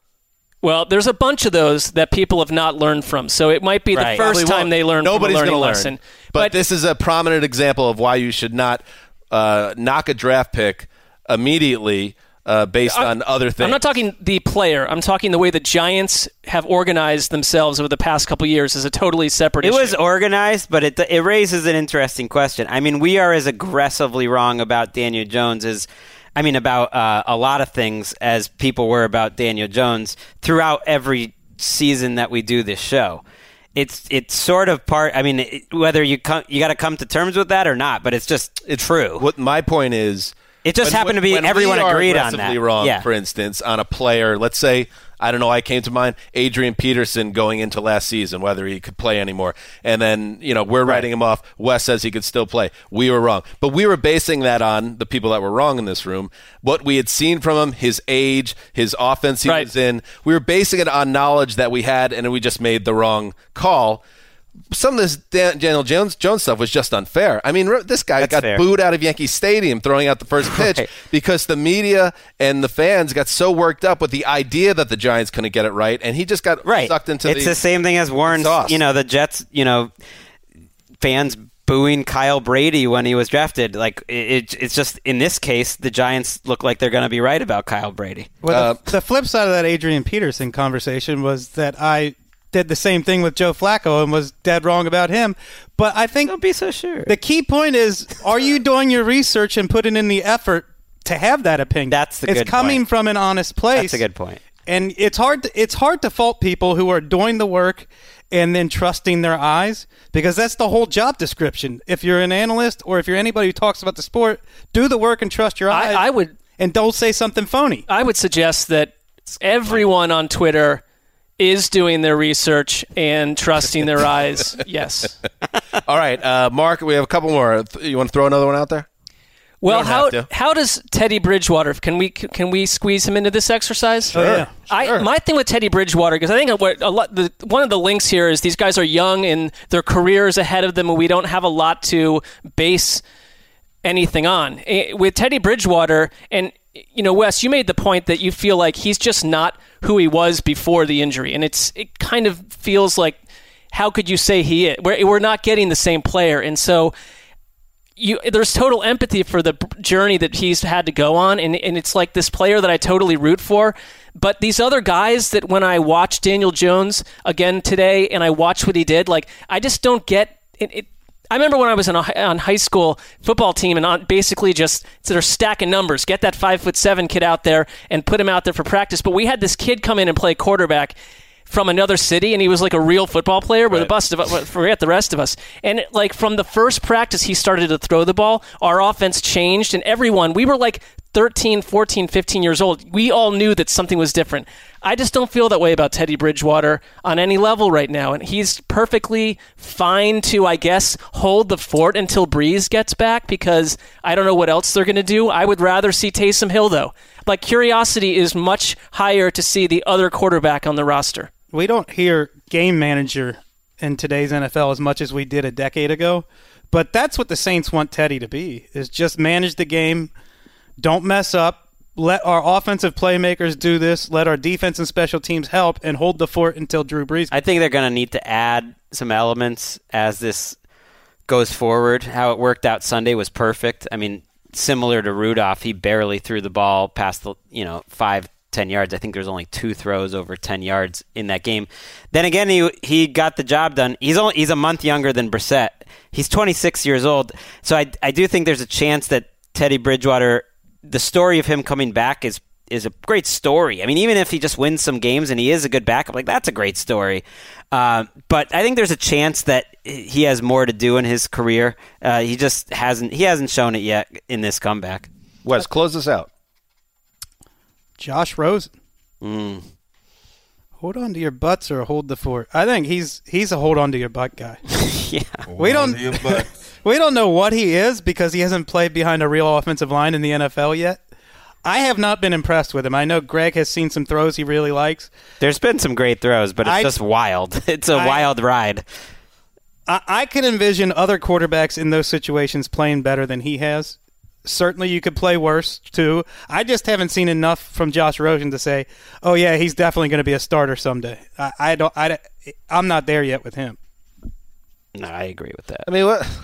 Speaker 8: Well, there's a bunch of those that people have not learned from, so it might be
Speaker 6: Right.
Speaker 8: the first
Speaker 6: Probably
Speaker 8: time
Speaker 6: won't.
Speaker 8: they learn
Speaker 6: Nobody's
Speaker 8: from a learning
Speaker 6: gonna learn.
Speaker 8: lesson.
Speaker 6: But,
Speaker 8: But,
Speaker 6: this is a prominent example of why you should not uh, knock a draft pick immediately uh, based
Speaker 8: I-
Speaker 6: on other things.
Speaker 8: I'm not talking the player. I'm talking the way the Giants have organized themselves over the past couple years is a totally separate
Speaker 11: It
Speaker 8: issue.
Speaker 11: was organized, but it it raises an interesting question. I mean, we are as aggressively wrong about Daniel Jones as, I mean, about uh, a lot of things as people were about Daniel Jones throughout every season that we do this show. It's it's sort of part. I mean, it, whether you come, you got to come to terms with that or not, but it's just it's true.
Speaker 6: What my point is,
Speaker 11: It just
Speaker 6: when-
Speaker 11: happened to be
Speaker 6: when
Speaker 11: everyone
Speaker 6: we are
Speaker 11: agreed on
Speaker 6: aggressively
Speaker 11: that.
Speaker 6: wrong,
Speaker 11: Yeah.
Speaker 6: for instance, on a player. Let's say, I don't know, I came to mind Adrian Peterson going into last season, whether he could play anymore. And then, you know, we're writing him off. Wes says he could still play. We were wrong. But we were basing that on the people that were wrong in this room, what we had seen from him, his age, his offense he
Speaker 8: Right.
Speaker 6: was in. We were basing it on knowledge that we had, and we just made the wrong call. Some of this Dan- Daniel Jones Jones stuff was just unfair. I mean, re- this guy
Speaker 11: That's
Speaker 6: got
Speaker 11: fair.
Speaker 6: booed out of Yankee Stadium throwing out the first pitch
Speaker 11: Right.
Speaker 6: because the media and the fans got so worked up with the idea that the Giants couldn't get it right, and he just got
Speaker 11: Right.
Speaker 6: sucked into
Speaker 11: it's
Speaker 6: the,
Speaker 11: the same thing as Warren's,
Speaker 6: sauce.
Speaker 11: you know, the Jets, you know, fans booing Kyle Brady when he was drafted. Like, it, it's just, in this case, the Giants look like they're going to be right about Kyle Brady.
Speaker 7: Well,
Speaker 6: Uh,
Speaker 7: the, the flip side of that Adrian Peterson conversation was that I did the same thing with Joe Flacco and was dead wrong about him. But I think
Speaker 11: Don't be so sure.
Speaker 7: the key point is, are you doing your research and putting in the effort to have that opinion?
Speaker 11: That's the
Speaker 7: It's
Speaker 11: good
Speaker 7: coming
Speaker 11: point.
Speaker 7: from an honest place.
Speaker 11: That's a good point.
Speaker 7: And it's hard. To, it's hard to fault people who are doing the work and then trusting their eyes, because that's the whole job description. If you're an analyst or if you're anybody who talks about the sport, do the work and trust your eyes.
Speaker 8: I, I would
Speaker 7: and don't say something phony.
Speaker 8: I would suggest that everyone on Twitter is doing their research and trusting their eyes. Yes.
Speaker 6: All right, uh, Mark, we have a couple more. Th- You want to throw another one out there?
Speaker 8: Well,
Speaker 6: don't
Speaker 8: how
Speaker 6: have to.
Speaker 8: how does Teddy Bridgewater? Can we can we squeeze him into this exercise?
Speaker 7: Oh, yeah.
Speaker 8: I my thing with Teddy Bridgewater, because I think what a lot the one of the links here is these guys are young and their careers ahead of them, and we don't have a lot to base anything on. Eh, With Teddy Bridgewater, and you know, Wes, you made the point that you feel like he's just not who he was before the injury, and it's it kind of feels like, how could you say he is? We're we're not getting the same player, and so. You, there's total empathy for the journey that he's had to go on, and, and it's like this player that I totally root for. But these other guys that when I watch Daniel Jones again today and I watch what he did, like I just don't get it. it I remember when I was in a, on high school football team and on basically just so they're stacking numbers. Get that five foot seven kid out there and put him out there for practice. But we had this kid come in and play quarterback from another city, and he was like a real football player, but
Speaker 6: Right.
Speaker 8: the bust of forget the rest of us. And like from the first practice he started to throw the ball, our offense changed, and everyone, we were like thirteen, fourteen, fifteen years old. We all knew that something was different. I just don't feel that way about Teddy Bridgewater on any level right now, and he's perfectly fine to, I guess, hold the fort until Breeze gets back, because I don't know what else they're going to do. I would rather see Taysom Hill, though. Like, curiosity is much higher to see the other quarterback on the roster.
Speaker 7: We don't hear game manager in today's N F L as much as we did a decade ago, But that's what the Saints want Teddy to be, is just manage the game, don't mess up, let our offensive playmakers do this, let our defense and special teams help, and hold the fort until Drew Brees.
Speaker 11: I think they're going to need to add some elements as this goes forward. How it worked out Sunday was perfect. I mean, similar to Rudolph, he barely threw the ball past the, you know, five, ten yards. I think there's only two throws over ten yards in that game. Then again, he he got the job done. He's only he's a month younger than Brissett. He's twenty-six years old. So I I do think there's a chance that Teddy Bridgewater, the story of him coming back is is a great story. I mean, even if he just wins some games and he is a good backup, like that's a great story. Uh, but I think there's a chance that he has more to do in his career. Uh, he just hasn't he hasn't shown it yet in this comeback.
Speaker 6: Wes, close this out.
Speaker 7: Josh Rosen.
Speaker 11: Mm.
Speaker 7: Hold on to your butts or hold the fort. I think he's he's a hold on to your butt guy.
Speaker 11: yeah,
Speaker 10: Hold
Speaker 7: we
Speaker 10: on
Speaker 7: don't
Speaker 10: to your butt.
Speaker 7: we don't know what he is because he hasn't played behind a real offensive line in the N F L yet. I have not been impressed with him. I know Greg has seen some throws he really likes.
Speaker 11: There's been some great throws, but it's
Speaker 7: I,
Speaker 11: just wild. It's a
Speaker 7: I,
Speaker 11: wild ride.
Speaker 7: I, I could envision other quarterbacks in those situations playing better than he has. Certainly you could play worse, too. I just haven't seen enough from Josh Rosen to say, oh, yeah, he's definitely going to be a starter someday. I, I don't, I, I'm not there yet with him.
Speaker 11: No, I agree with that.
Speaker 6: I mean, what?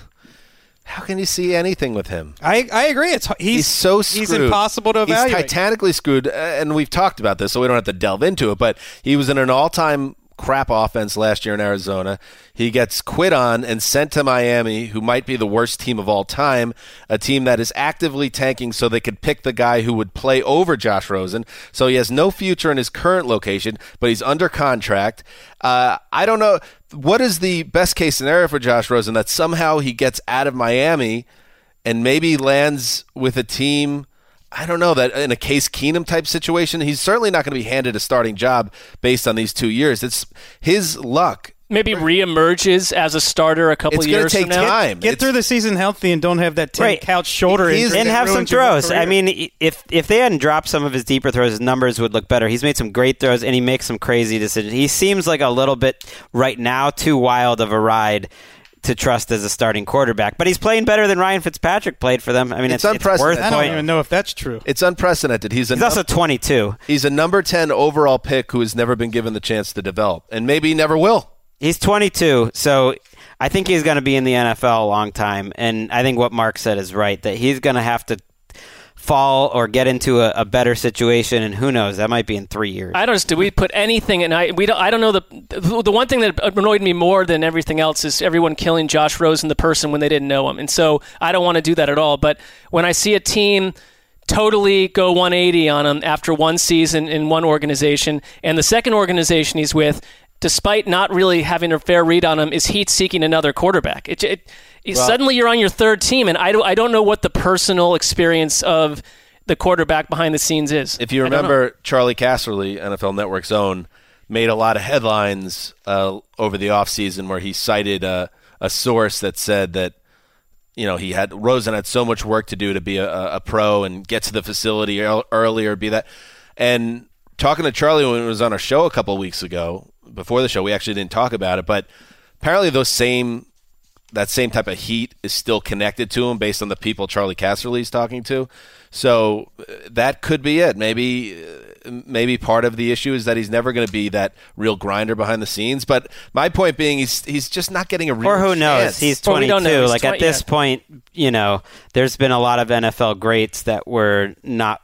Speaker 6: How can you see anything with him?
Speaker 7: I, I agree. It's he's,
Speaker 6: he's so screwed.
Speaker 7: He's impossible to evaluate.
Speaker 6: He's titanically screwed, and we've talked about this, so we don't have to delve into it, but he was in an all-time crap offense last year in Arizona. He gets quit on and sent to Miami, who might be the worst team of all time, a team that is actively tanking so they could pick the guy who would play over Josh Rosen. So he has no future in his current location, but he's under contract. Uh, I don't know. What is the best case scenario for Josh Rosen? That somehow he gets out of Miami and maybe lands with a team, I don't know, that in a Case Keenum type situation. He's certainly not going to be handed a starting job based on these two years. It's his luck.
Speaker 8: Maybe reemerges as a starter a couple
Speaker 6: it's
Speaker 8: years
Speaker 6: take
Speaker 8: from now.
Speaker 6: Time.
Speaker 7: Get
Speaker 6: it's,
Speaker 7: through the season healthy and don't have that Tim
Speaker 11: right.
Speaker 7: Couch shoulder injury.
Speaker 11: And have some throws. I mean, if if they hadn't dropped some of his deeper throws, his numbers would look better. He's made some great throws, and he makes some crazy decisions. He seems like a little bit, right now, too wild of a ride to trust as a starting quarterback. But he's playing better than Ryan Fitzpatrick played for them. I mean,
Speaker 6: it's,
Speaker 11: it's,
Speaker 6: unprecedented.
Speaker 11: It's worth
Speaker 7: I don't
Speaker 11: point.
Speaker 7: even know if that's true.
Speaker 6: It's unprecedented. He's, a
Speaker 11: he's also
Speaker 6: num-
Speaker 11: twenty-two.
Speaker 6: He's a number ten overall pick who has never been given the chance to develop, and maybe never will.
Speaker 11: He's twenty-two, so I think he's going to be in the N F L a long time. And I think what Mark said is right, that he's going to have to fall or get into a, a better situation, and who knows, that might be in three years.
Speaker 8: I don't know. Do we put anything? And I we don't. I don't know. The the one thing that annoyed me more than everything else is everyone killing Josh Rosen, the person, when they didn't know him. And so I don't want to do that at all. But when I see a team totally go one eighty on him after one season in one organization, and the second organization he's with, despite not really having a fair read on him, is heat-seeking another quarterback. It, it, it
Speaker 6: well,
Speaker 8: suddenly you're on your third team, and I don't, I don't know what the personal experience of the quarterback behind the scenes is.
Speaker 6: If you remember, Charlie Casserly, N F L Network's own, made a lot of headlines uh, over the offseason where he cited uh, a source that said that, you know, he had Rosen had so much work to do to be a, a pro and get to the facility earlier, be that. And talking to Charlie when he was on our show a couple of weeks ago, before the show, we actually didn't talk about it, but apparently those same that same type of heat is still connected to him based on the people Charlie Casserly is talking to. So uh, that could be it. Maybe uh, maybe part of the issue is that he's never going to be that real grinder behind the scenes. But my point being, he's he's just not getting a real
Speaker 11: Or who
Speaker 6: chance.
Speaker 11: knows? He's twenty-two.
Speaker 8: Well, we don't know. He's
Speaker 11: like
Speaker 8: twenty,
Speaker 11: at this
Speaker 8: yeah.
Speaker 11: point, you know, there's been a lot of N F L greats that were not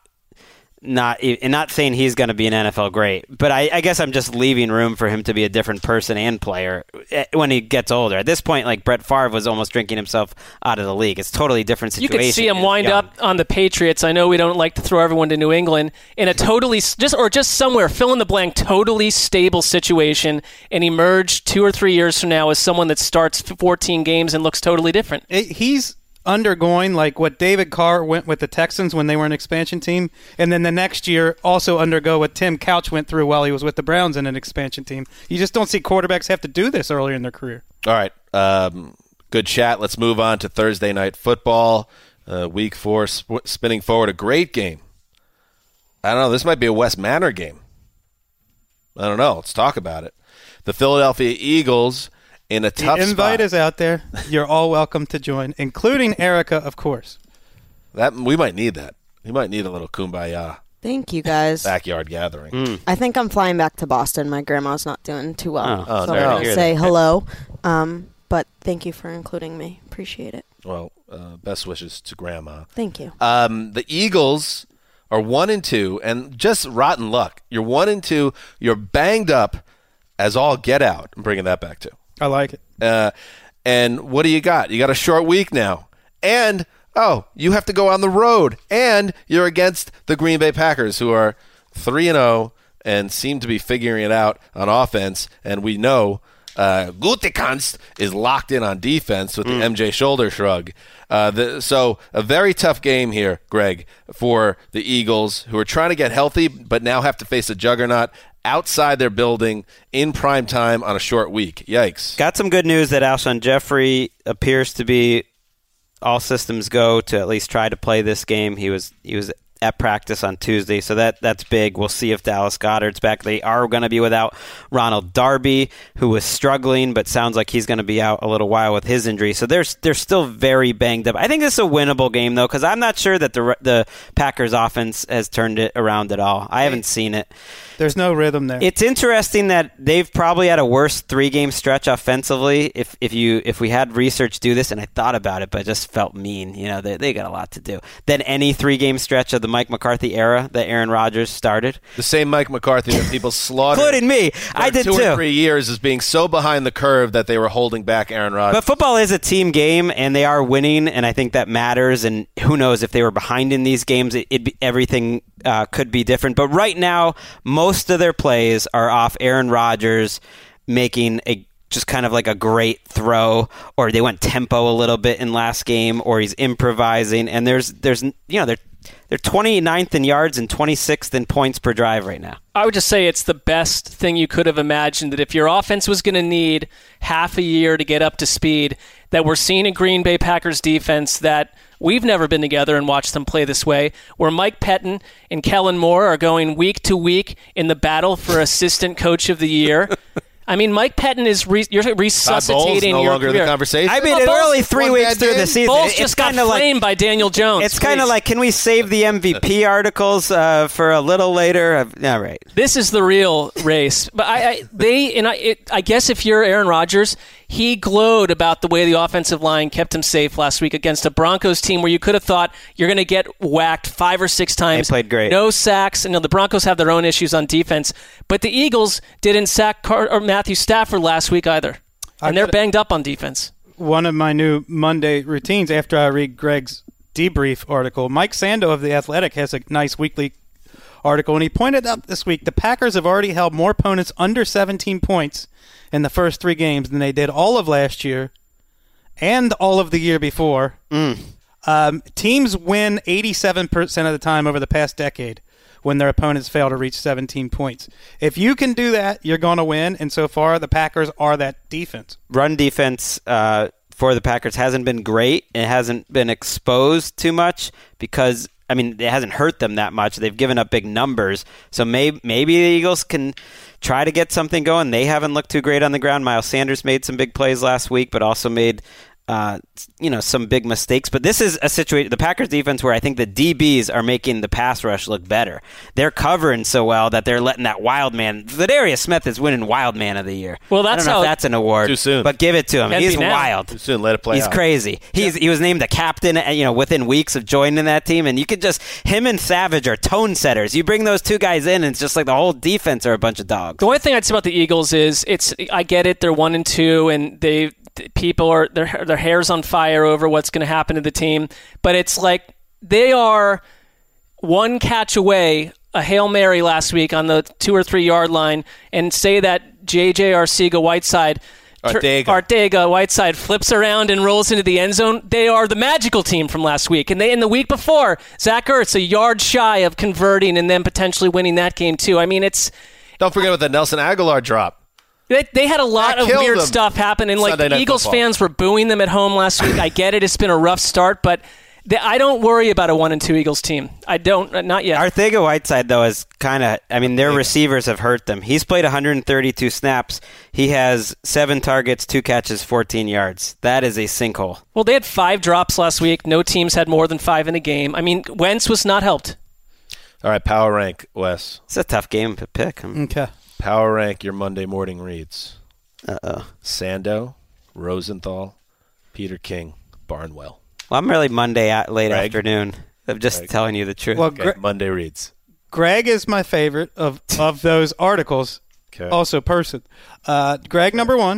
Speaker 11: not and not saying he's going to be an N F L great, but I, I guess I'm just leaving room for him to be a different person and player when he gets older. At this point, like Brett Favre was almost drinking himself out of the league. It's a totally different situation.
Speaker 8: You could see him
Speaker 11: He's
Speaker 8: wind
Speaker 11: young.
Speaker 8: up on the Patriots. I know we don't like to throw everyone to New England in a totally just or just somewhere fill in the blank totally stable situation and emerge two or three years from now as someone that starts fourteen games and looks totally different.
Speaker 7: It, he's undergoing like what David Carr went with the Texans when they were an expansion team, and then the next year also undergo what Tim Couch went through while he was with the Browns in an expansion team. You just don't see quarterbacks have to do this earlier in their career.
Speaker 6: All right. Um, good chat. Let's move on to Thursday Night Football. Uh, week four, sp- spinning forward. A great game. I don't know. This might be a Wes Manor game. I don't know. Let's talk about it. The Philadelphia Eagles in a
Speaker 7: The
Speaker 6: tough
Speaker 7: invite
Speaker 6: spot.
Speaker 7: is out there. You're all welcome to join, including Erica, of course.
Speaker 6: That we might need that. We might need a little kumbaya
Speaker 9: Thank you, guys.
Speaker 6: backyard gathering.
Speaker 9: I think I'm flying back to Boston. My grandma's not doing too well.
Speaker 6: Oh. Oh,
Speaker 9: so
Speaker 6: sorry
Speaker 9: I'm
Speaker 6: to
Speaker 9: going
Speaker 6: hear
Speaker 9: to say
Speaker 6: that.
Speaker 9: hello. Um, but thank you for including me. Appreciate it.
Speaker 6: Well, uh, best wishes to Grandma.
Speaker 9: Thank you.
Speaker 6: Um, the Eagles are one and two, and just rotten luck. You're one and two. You're banged up as all get out. I'm bringing that back too.
Speaker 7: I like it.
Speaker 6: Uh, and what do you got? You got a short week now, and oh, you have to go on the road, and you're against the Green Bay Packers, who are three and zero and seem to be figuring it out on offense. And we know uh, Gutekunst is locked in on defense with the M J shoulder shrug. Uh, the, so a very tough game here, Greg, for the Eagles, who are trying to get healthy, but now have to face a juggernaut outside their building in prime time on a short week. Yikes.
Speaker 11: Got some good news that Alshon Jeffrey appears to be all systems go to at least try to play this game. He was he was at practice on Tuesday, so that that's big. We'll see if Dallas Goedert's back. They are going to be without Ronald Darby, who was struggling, but sounds like he's going to be out a little while with his injury. So they're, they're still very banged up. I think this is a winnable game, though, because I'm not sure that the the Packers offense has turned it around at all. I haven't seen it.
Speaker 7: There's no rhythm there.
Speaker 11: It's interesting that they've probably had a worse three-game stretch offensively. If if you if we had research do this, and I thought about it, but it just felt mean. You know, they they got a lot to do. Than any three-game stretch of the Mike McCarthy era that Aaron Rodgers started.
Speaker 6: The same Mike McCarthy that people slaughtered,
Speaker 11: including me. I did
Speaker 6: two
Speaker 11: too.
Speaker 6: or three years as being so behind the curve that they were holding back Aaron Rodgers.
Speaker 11: But football is a team game, and they are winning, and I think that matters. And who knows if they were behind in these games, it, it everything uh, could be different. But right now, most of their plays are off Aaron Rodgers making a just kind of like a great throw, or they went tempo a little bit in last game, or he's improvising. And there's there's you know they're they're twenty-ninth in yards and twenty-sixth in points per drive right now.
Speaker 8: I would just say it's the best thing you could have imagined, that if your offense was going to need half a year to get up to speed, that we're seeing a Green Bay Packers defense that we've never been together and watched them play this way, where Mike Pettin and Kellen Moore are going week to week in the battle for assistant coach of the year. I mean, Mike Pettin is re- you're resuscitating
Speaker 6: no
Speaker 8: your
Speaker 6: longer
Speaker 8: career.
Speaker 6: the conversation.
Speaker 11: I mean,
Speaker 8: Well,
Speaker 11: it's
Speaker 8: Bowles-
Speaker 11: only three
Speaker 6: one
Speaker 11: weeks
Speaker 6: bad
Speaker 11: through
Speaker 6: game.
Speaker 11: the season.
Speaker 8: Bowles
Speaker 11: It's
Speaker 8: just got
Speaker 11: kinda like
Speaker 8: framed by Daniel Jones.
Speaker 11: It's kind of
Speaker 8: please.
Speaker 11: like, can we save the M V P articles uh, for a little later? Uh, all right.
Speaker 8: This is the real race. But I, I they and I, it, I guess if you're Aaron Rodgers, he glowed about the way the offensive line kept him safe last week against a Broncos team where you could have thought you're going to get whacked five or six times.
Speaker 11: They played great.
Speaker 8: No sacks. And you know, the Broncos have their own issues on defense, but the Eagles didn't sack Car- or Matthew Stafford last week either, and
Speaker 7: I've
Speaker 8: they're
Speaker 7: got-
Speaker 8: banged up on defense.
Speaker 7: One of my new Monday routines after I read Greg's debrief article, Mike Sando of The Athletic has a nice weekly article, and he pointed out this week the Packers have already held more opponents under seventeen points in the first three games than they did all of last year and all of the year before.
Speaker 11: Mm.
Speaker 7: Um, teams win eighty-seven percent of the time over the past decade when their opponents fail to reach seventeen points. If you can do that, you're going to win, and so far the Packers are that defense.
Speaker 11: Run defense uh, for the Packers hasn't been great. It hasn't been exposed too much because, I mean, it hasn't hurt them that much. They've given up big numbers. So maybe, maybe the Eagles can try to get something going. They haven't looked too great on the ground. Miles Sanders made some big plays last week, but also made Uh, you know, some big mistakes. But this is a situation, the Packers defense, where I think the D Bs are making the pass rush look better. They're covering so well that they're letting that wild man, Zadarius Smith is winning wild man of the year.
Speaker 8: Well, that's
Speaker 11: I don't know
Speaker 8: how
Speaker 11: if that's an award.
Speaker 6: Too soon.
Speaker 11: But give it to him.
Speaker 8: Can't
Speaker 11: He's
Speaker 8: be now.
Speaker 11: wild.
Speaker 6: Too soon. Let it play
Speaker 11: He's
Speaker 6: out.
Speaker 11: crazy. He's He was named the captain, you know, within weeks of joining that team. And you could just, him and Savage are tone setters. You bring those two guys in, and it's just like the whole defense are a bunch of dogs.
Speaker 8: The only thing I'd say about the Eagles is it's I get it, they're one and two, and they people are their their hair's on fire over what's going to happen to the team, but it's like they are one catch away, a Hail Mary last week on the two or three yard line, and say that J J Arcega Whiteside
Speaker 6: Arteaga.
Speaker 8: Arteaga Whiteside flips around and rolls into the end zone. They are the magical team from last week, and they in the week before, Zach Ertz a yard shy of converting and then potentially winning that game too. I mean, it's
Speaker 6: Don't forget about the Nelson Aguilar drop.
Speaker 8: They, they had a lot
Speaker 6: That
Speaker 8: of
Speaker 6: killed
Speaker 8: weird
Speaker 6: them.
Speaker 8: stuff happen, and like
Speaker 6: Sunday
Speaker 8: the
Speaker 6: Night
Speaker 8: Eagles
Speaker 6: Football.
Speaker 8: fans were booing them at home last week. I get it; it's been a rough start, but The, I don't worry about a one and two Eagles team. I don't, uh, not yet.
Speaker 11: Arcega-Whiteside, though, is kind of, I mean, their receivers have hurt them. He's played one hundred thirty-two snaps. He has seven targets, two catches, fourteen yards. That is a sinkhole.
Speaker 8: Well, they had five drops last week. No teams had more than five in a game. I mean, Wentz was not helped.
Speaker 6: All right, power rank, Wes.
Speaker 11: It's a tough game to pick.
Speaker 7: Okay.
Speaker 6: Power rank your Monday morning reads.
Speaker 11: Uh-oh.
Speaker 6: Sando, Rosenthal, Peter King, Barnwell.
Speaker 11: Well, I'm really Monday at late
Speaker 6: Greg?
Speaker 11: afternoon. I'm just
Speaker 6: Greg.
Speaker 11: telling you the truth.
Speaker 7: Well,
Speaker 6: Okay,
Speaker 7: Gre-
Speaker 6: Monday reads.
Speaker 7: Greg is my favorite of, of those articles.
Speaker 6: Okay.
Speaker 7: Also person. Uh, Greg, number one.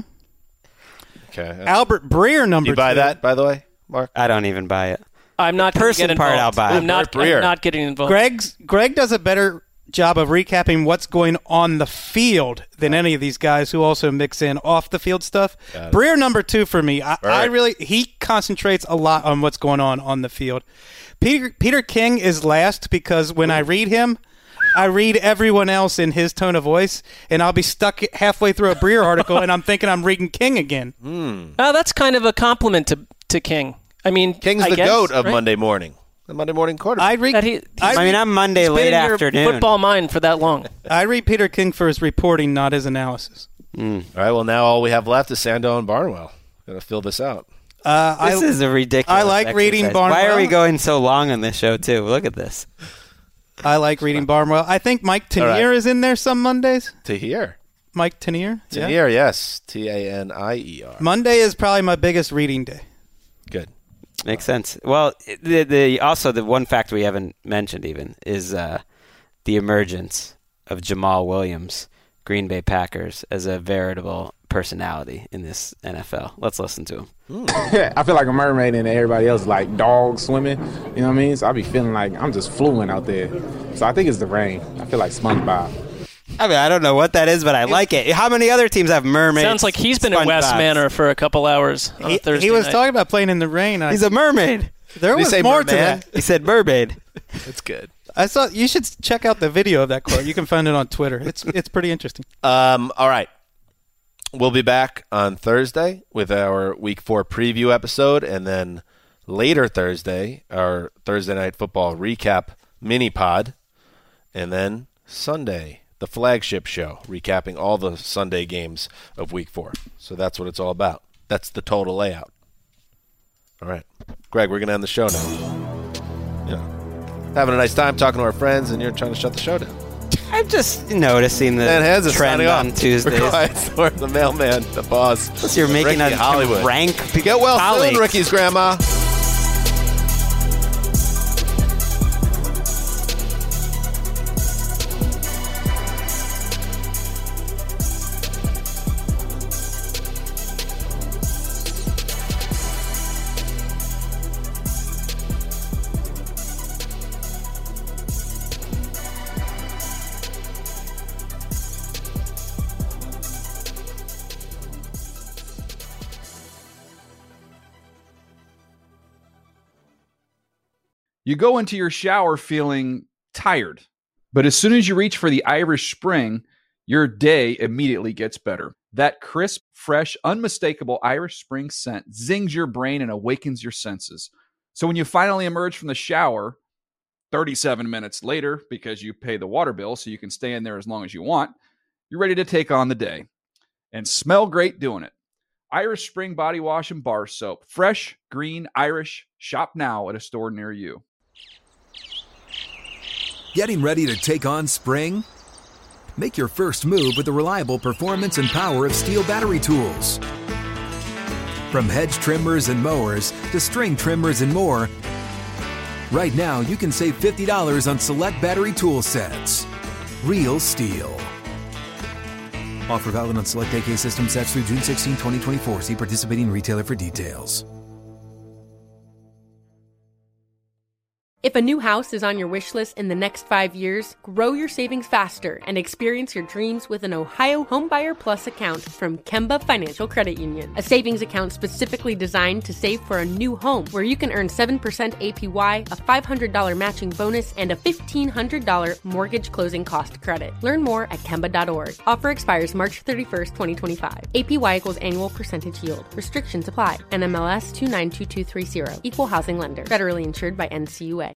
Speaker 6: Okay.
Speaker 7: Albert Breer, number
Speaker 6: You buy
Speaker 7: two.
Speaker 6: that, by the way, Mark?
Speaker 11: I don't even buy it.
Speaker 8: I'm not gonna
Speaker 11: person
Speaker 8: get
Speaker 11: part
Speaker 8: involved.
Speaker 11: I'll buy.
Speaker 8: I'm not,
Speaker 6: Albert Breer.
Speaker 8: I'm not getting involved.
Speaker 7: Greg's Greg does a better job of recapping what's going on the field than any of these guys who also mix in off the field stuff.
Speaker 6: Got it.
Speaker 7: Breer number two for me. I, I
Speaker 6: right.
Speaker 7: really he concentrates a lot on what's going on on the field. Peter Peter King is last because when I read him, I read everyone else in his tone of voice, and I'll be stuck halfway through a Breer article, and I'm thinking I'm reading King again.
Speaker 6: Hmm.
Speaker 8: Oh, that's kind of a compliment to, to King. I mean,
Speaker 6: King's
Speaker 8: I
Speaker 6: the
Speaker 8: guess,
Speaker 6: goat of
Speaker 8: right?
Speaker 6: Monday morning. The Monday morning quarterback.
Speaker 7: I read.
Speaker 8: That he,
Speaker 7: I,
Speaker 11: I mean, I'm Monday
Speaker 8: he's
Speaker 11: late
Speaker 8: been in your
Speaker 11: afternoon.
Speaker 8: football mind for that long.
Speaker 7: I read Peter King for his reporting, not his analysis.
Speaker 11: Mm.
Speaker 6: All right, well, now all we have left is Sando and Barnwell. Got to fill this out.
Speaker 7: Uh,
Speaker 11: This
Speaker 7: I,
Speaker 11: is a ridiculous
Speaker 7: I like reading
Speaker 11: exercise.
Speaker 7: Barnwell.
Speaker 11: Why are we going so long on this show, too? Look at this.
Speaker 7: I like reading Barnwell. I think Mike
Speaker 6: All
Speaker 7: Tanier
Speaker 6: right.
Speaker 7: is in there some Mondays.
Speaker 6: To hear.
Speaker 7: Mike Tanier.
Speaker 6: To
Speaker 7: Yeah.
Speaker 6: hear, yes. T A N I E R.
Speaker 7: Monday is probably my biggest reading day.
Speaker 6: Good.
Speaker 11: Makes sense. Well, the, the also the one fact we haven't mentioned even is uh, the emergence of Jamal Williams, Green Bay Packers, as a veritable personality in this N F L. Let's listen to him.
Speaker 16: I feel like a mermaid and everybody else like dogs swimming. You know what I mean? So I be feeling like I'm just fluent out there. So I think it's the rain. I feel like SpongeBob.
Speaker 11: I mean, I don't know what that is, but I like it. How many other teams have mermaids?
Speaker 8: Sounds like he's been at West
Speaker 11: SpongeBobs?
Speaker 8: Manor for a couple hours on a
Speaker 7: He,
Speaker 8: Thursday
Speaker 7: he was
Speaker 8: night.
Speaker 7: talking about playing in the rain. I,
Speaker 11: He's a mermaid.
Speaker 7: there
Speaker 6: Did he
Speaker 7: was
Speaker 6: say
Speaker 7: more to
Speaker 6: merman?
Speaker 7: that.
Speaker 11: He said mermaid.
Speaker 6: That's good.
Speaker 7: I saw. You should check out the video of that quote. You can find it on Twitter. It's it's pretty interesting.
Speaker 6: Um, all right. We'll be back on Thursday with our Week four preview episode, and then later Thursday, our Thursday Night Football recap mini-pod, and then Sunday, the flagship show, recapping all the Sunday games of Week four. So that's what it's all about. That's the total layout. All right. Greg, we're going to end the show now. Yeah. Having a nice time talking to our friends, and you're trying to shut the show down.
Speaker 11: I'm just noticing the
Speaker 6: Dan Hansen
Speaker 11: trend
Speaker 6: signing
Speaker 11: on
Speaker 6: off.
Speaker 11: Tuesdays.
Speaker 6: For Quiet Storm, the mailman, the boss.
Speaker 11: Plus you're making
Speaker 6: Ricky
Speaker 11: a
Speaker 6: Hollywood.
Speaker 11: rank
Speaker 6: Get well
Speaker 11: colleagues.
Speaker 6: soon, Ricky's grandma.
Speaker 1: You go into your shower feeling tired, but as soon as you reach for the Irish Spring, your day immediately gets better. That crisp, fresh, unmistakable Irish Spring scent zings your brain and awakens your senses. So when you finally emerge from the shower, thirty-seven minutes later, because you pay the water bill so you can stay in there as long as you want, you're ready to take on the day and smell great doing it. Irish Spring Body Wash and Bar Soap. Fresh, green, Irish. Shop now at a store near you.
Speaker 2: Getting ready to take on spring? Make your first move with the reliable performance and power of Steel battery tools. From hedge trimmers and mowers to string trimmers and more, right now you can save fifty dollars on select battery tool sets. Real Steel. Offer valid on select A K system sets through June sixteenth, twenty twenty-four. See participating retailer for details.
Speaker 17: If a new house is on your wish list in the next five years, grow your savings faster and experience your dreams with an Ohio Homebuyer Plus account from Kemba Financial Credit Union. A savings account specifically designed to save for a new home, where you can earn seven percent A P Y, a five hundred dollars matching bonus, and a fifteen hundred dollars mortgage closing cost credit. Learn more at Kemba dot org. Offer expires March thirty-first, twenty twenty-five. A P Y equals annual percentage yield. Restrictions apply. N M L S two nine two two three zero. Equal housing lender. Federally insured by N C U A.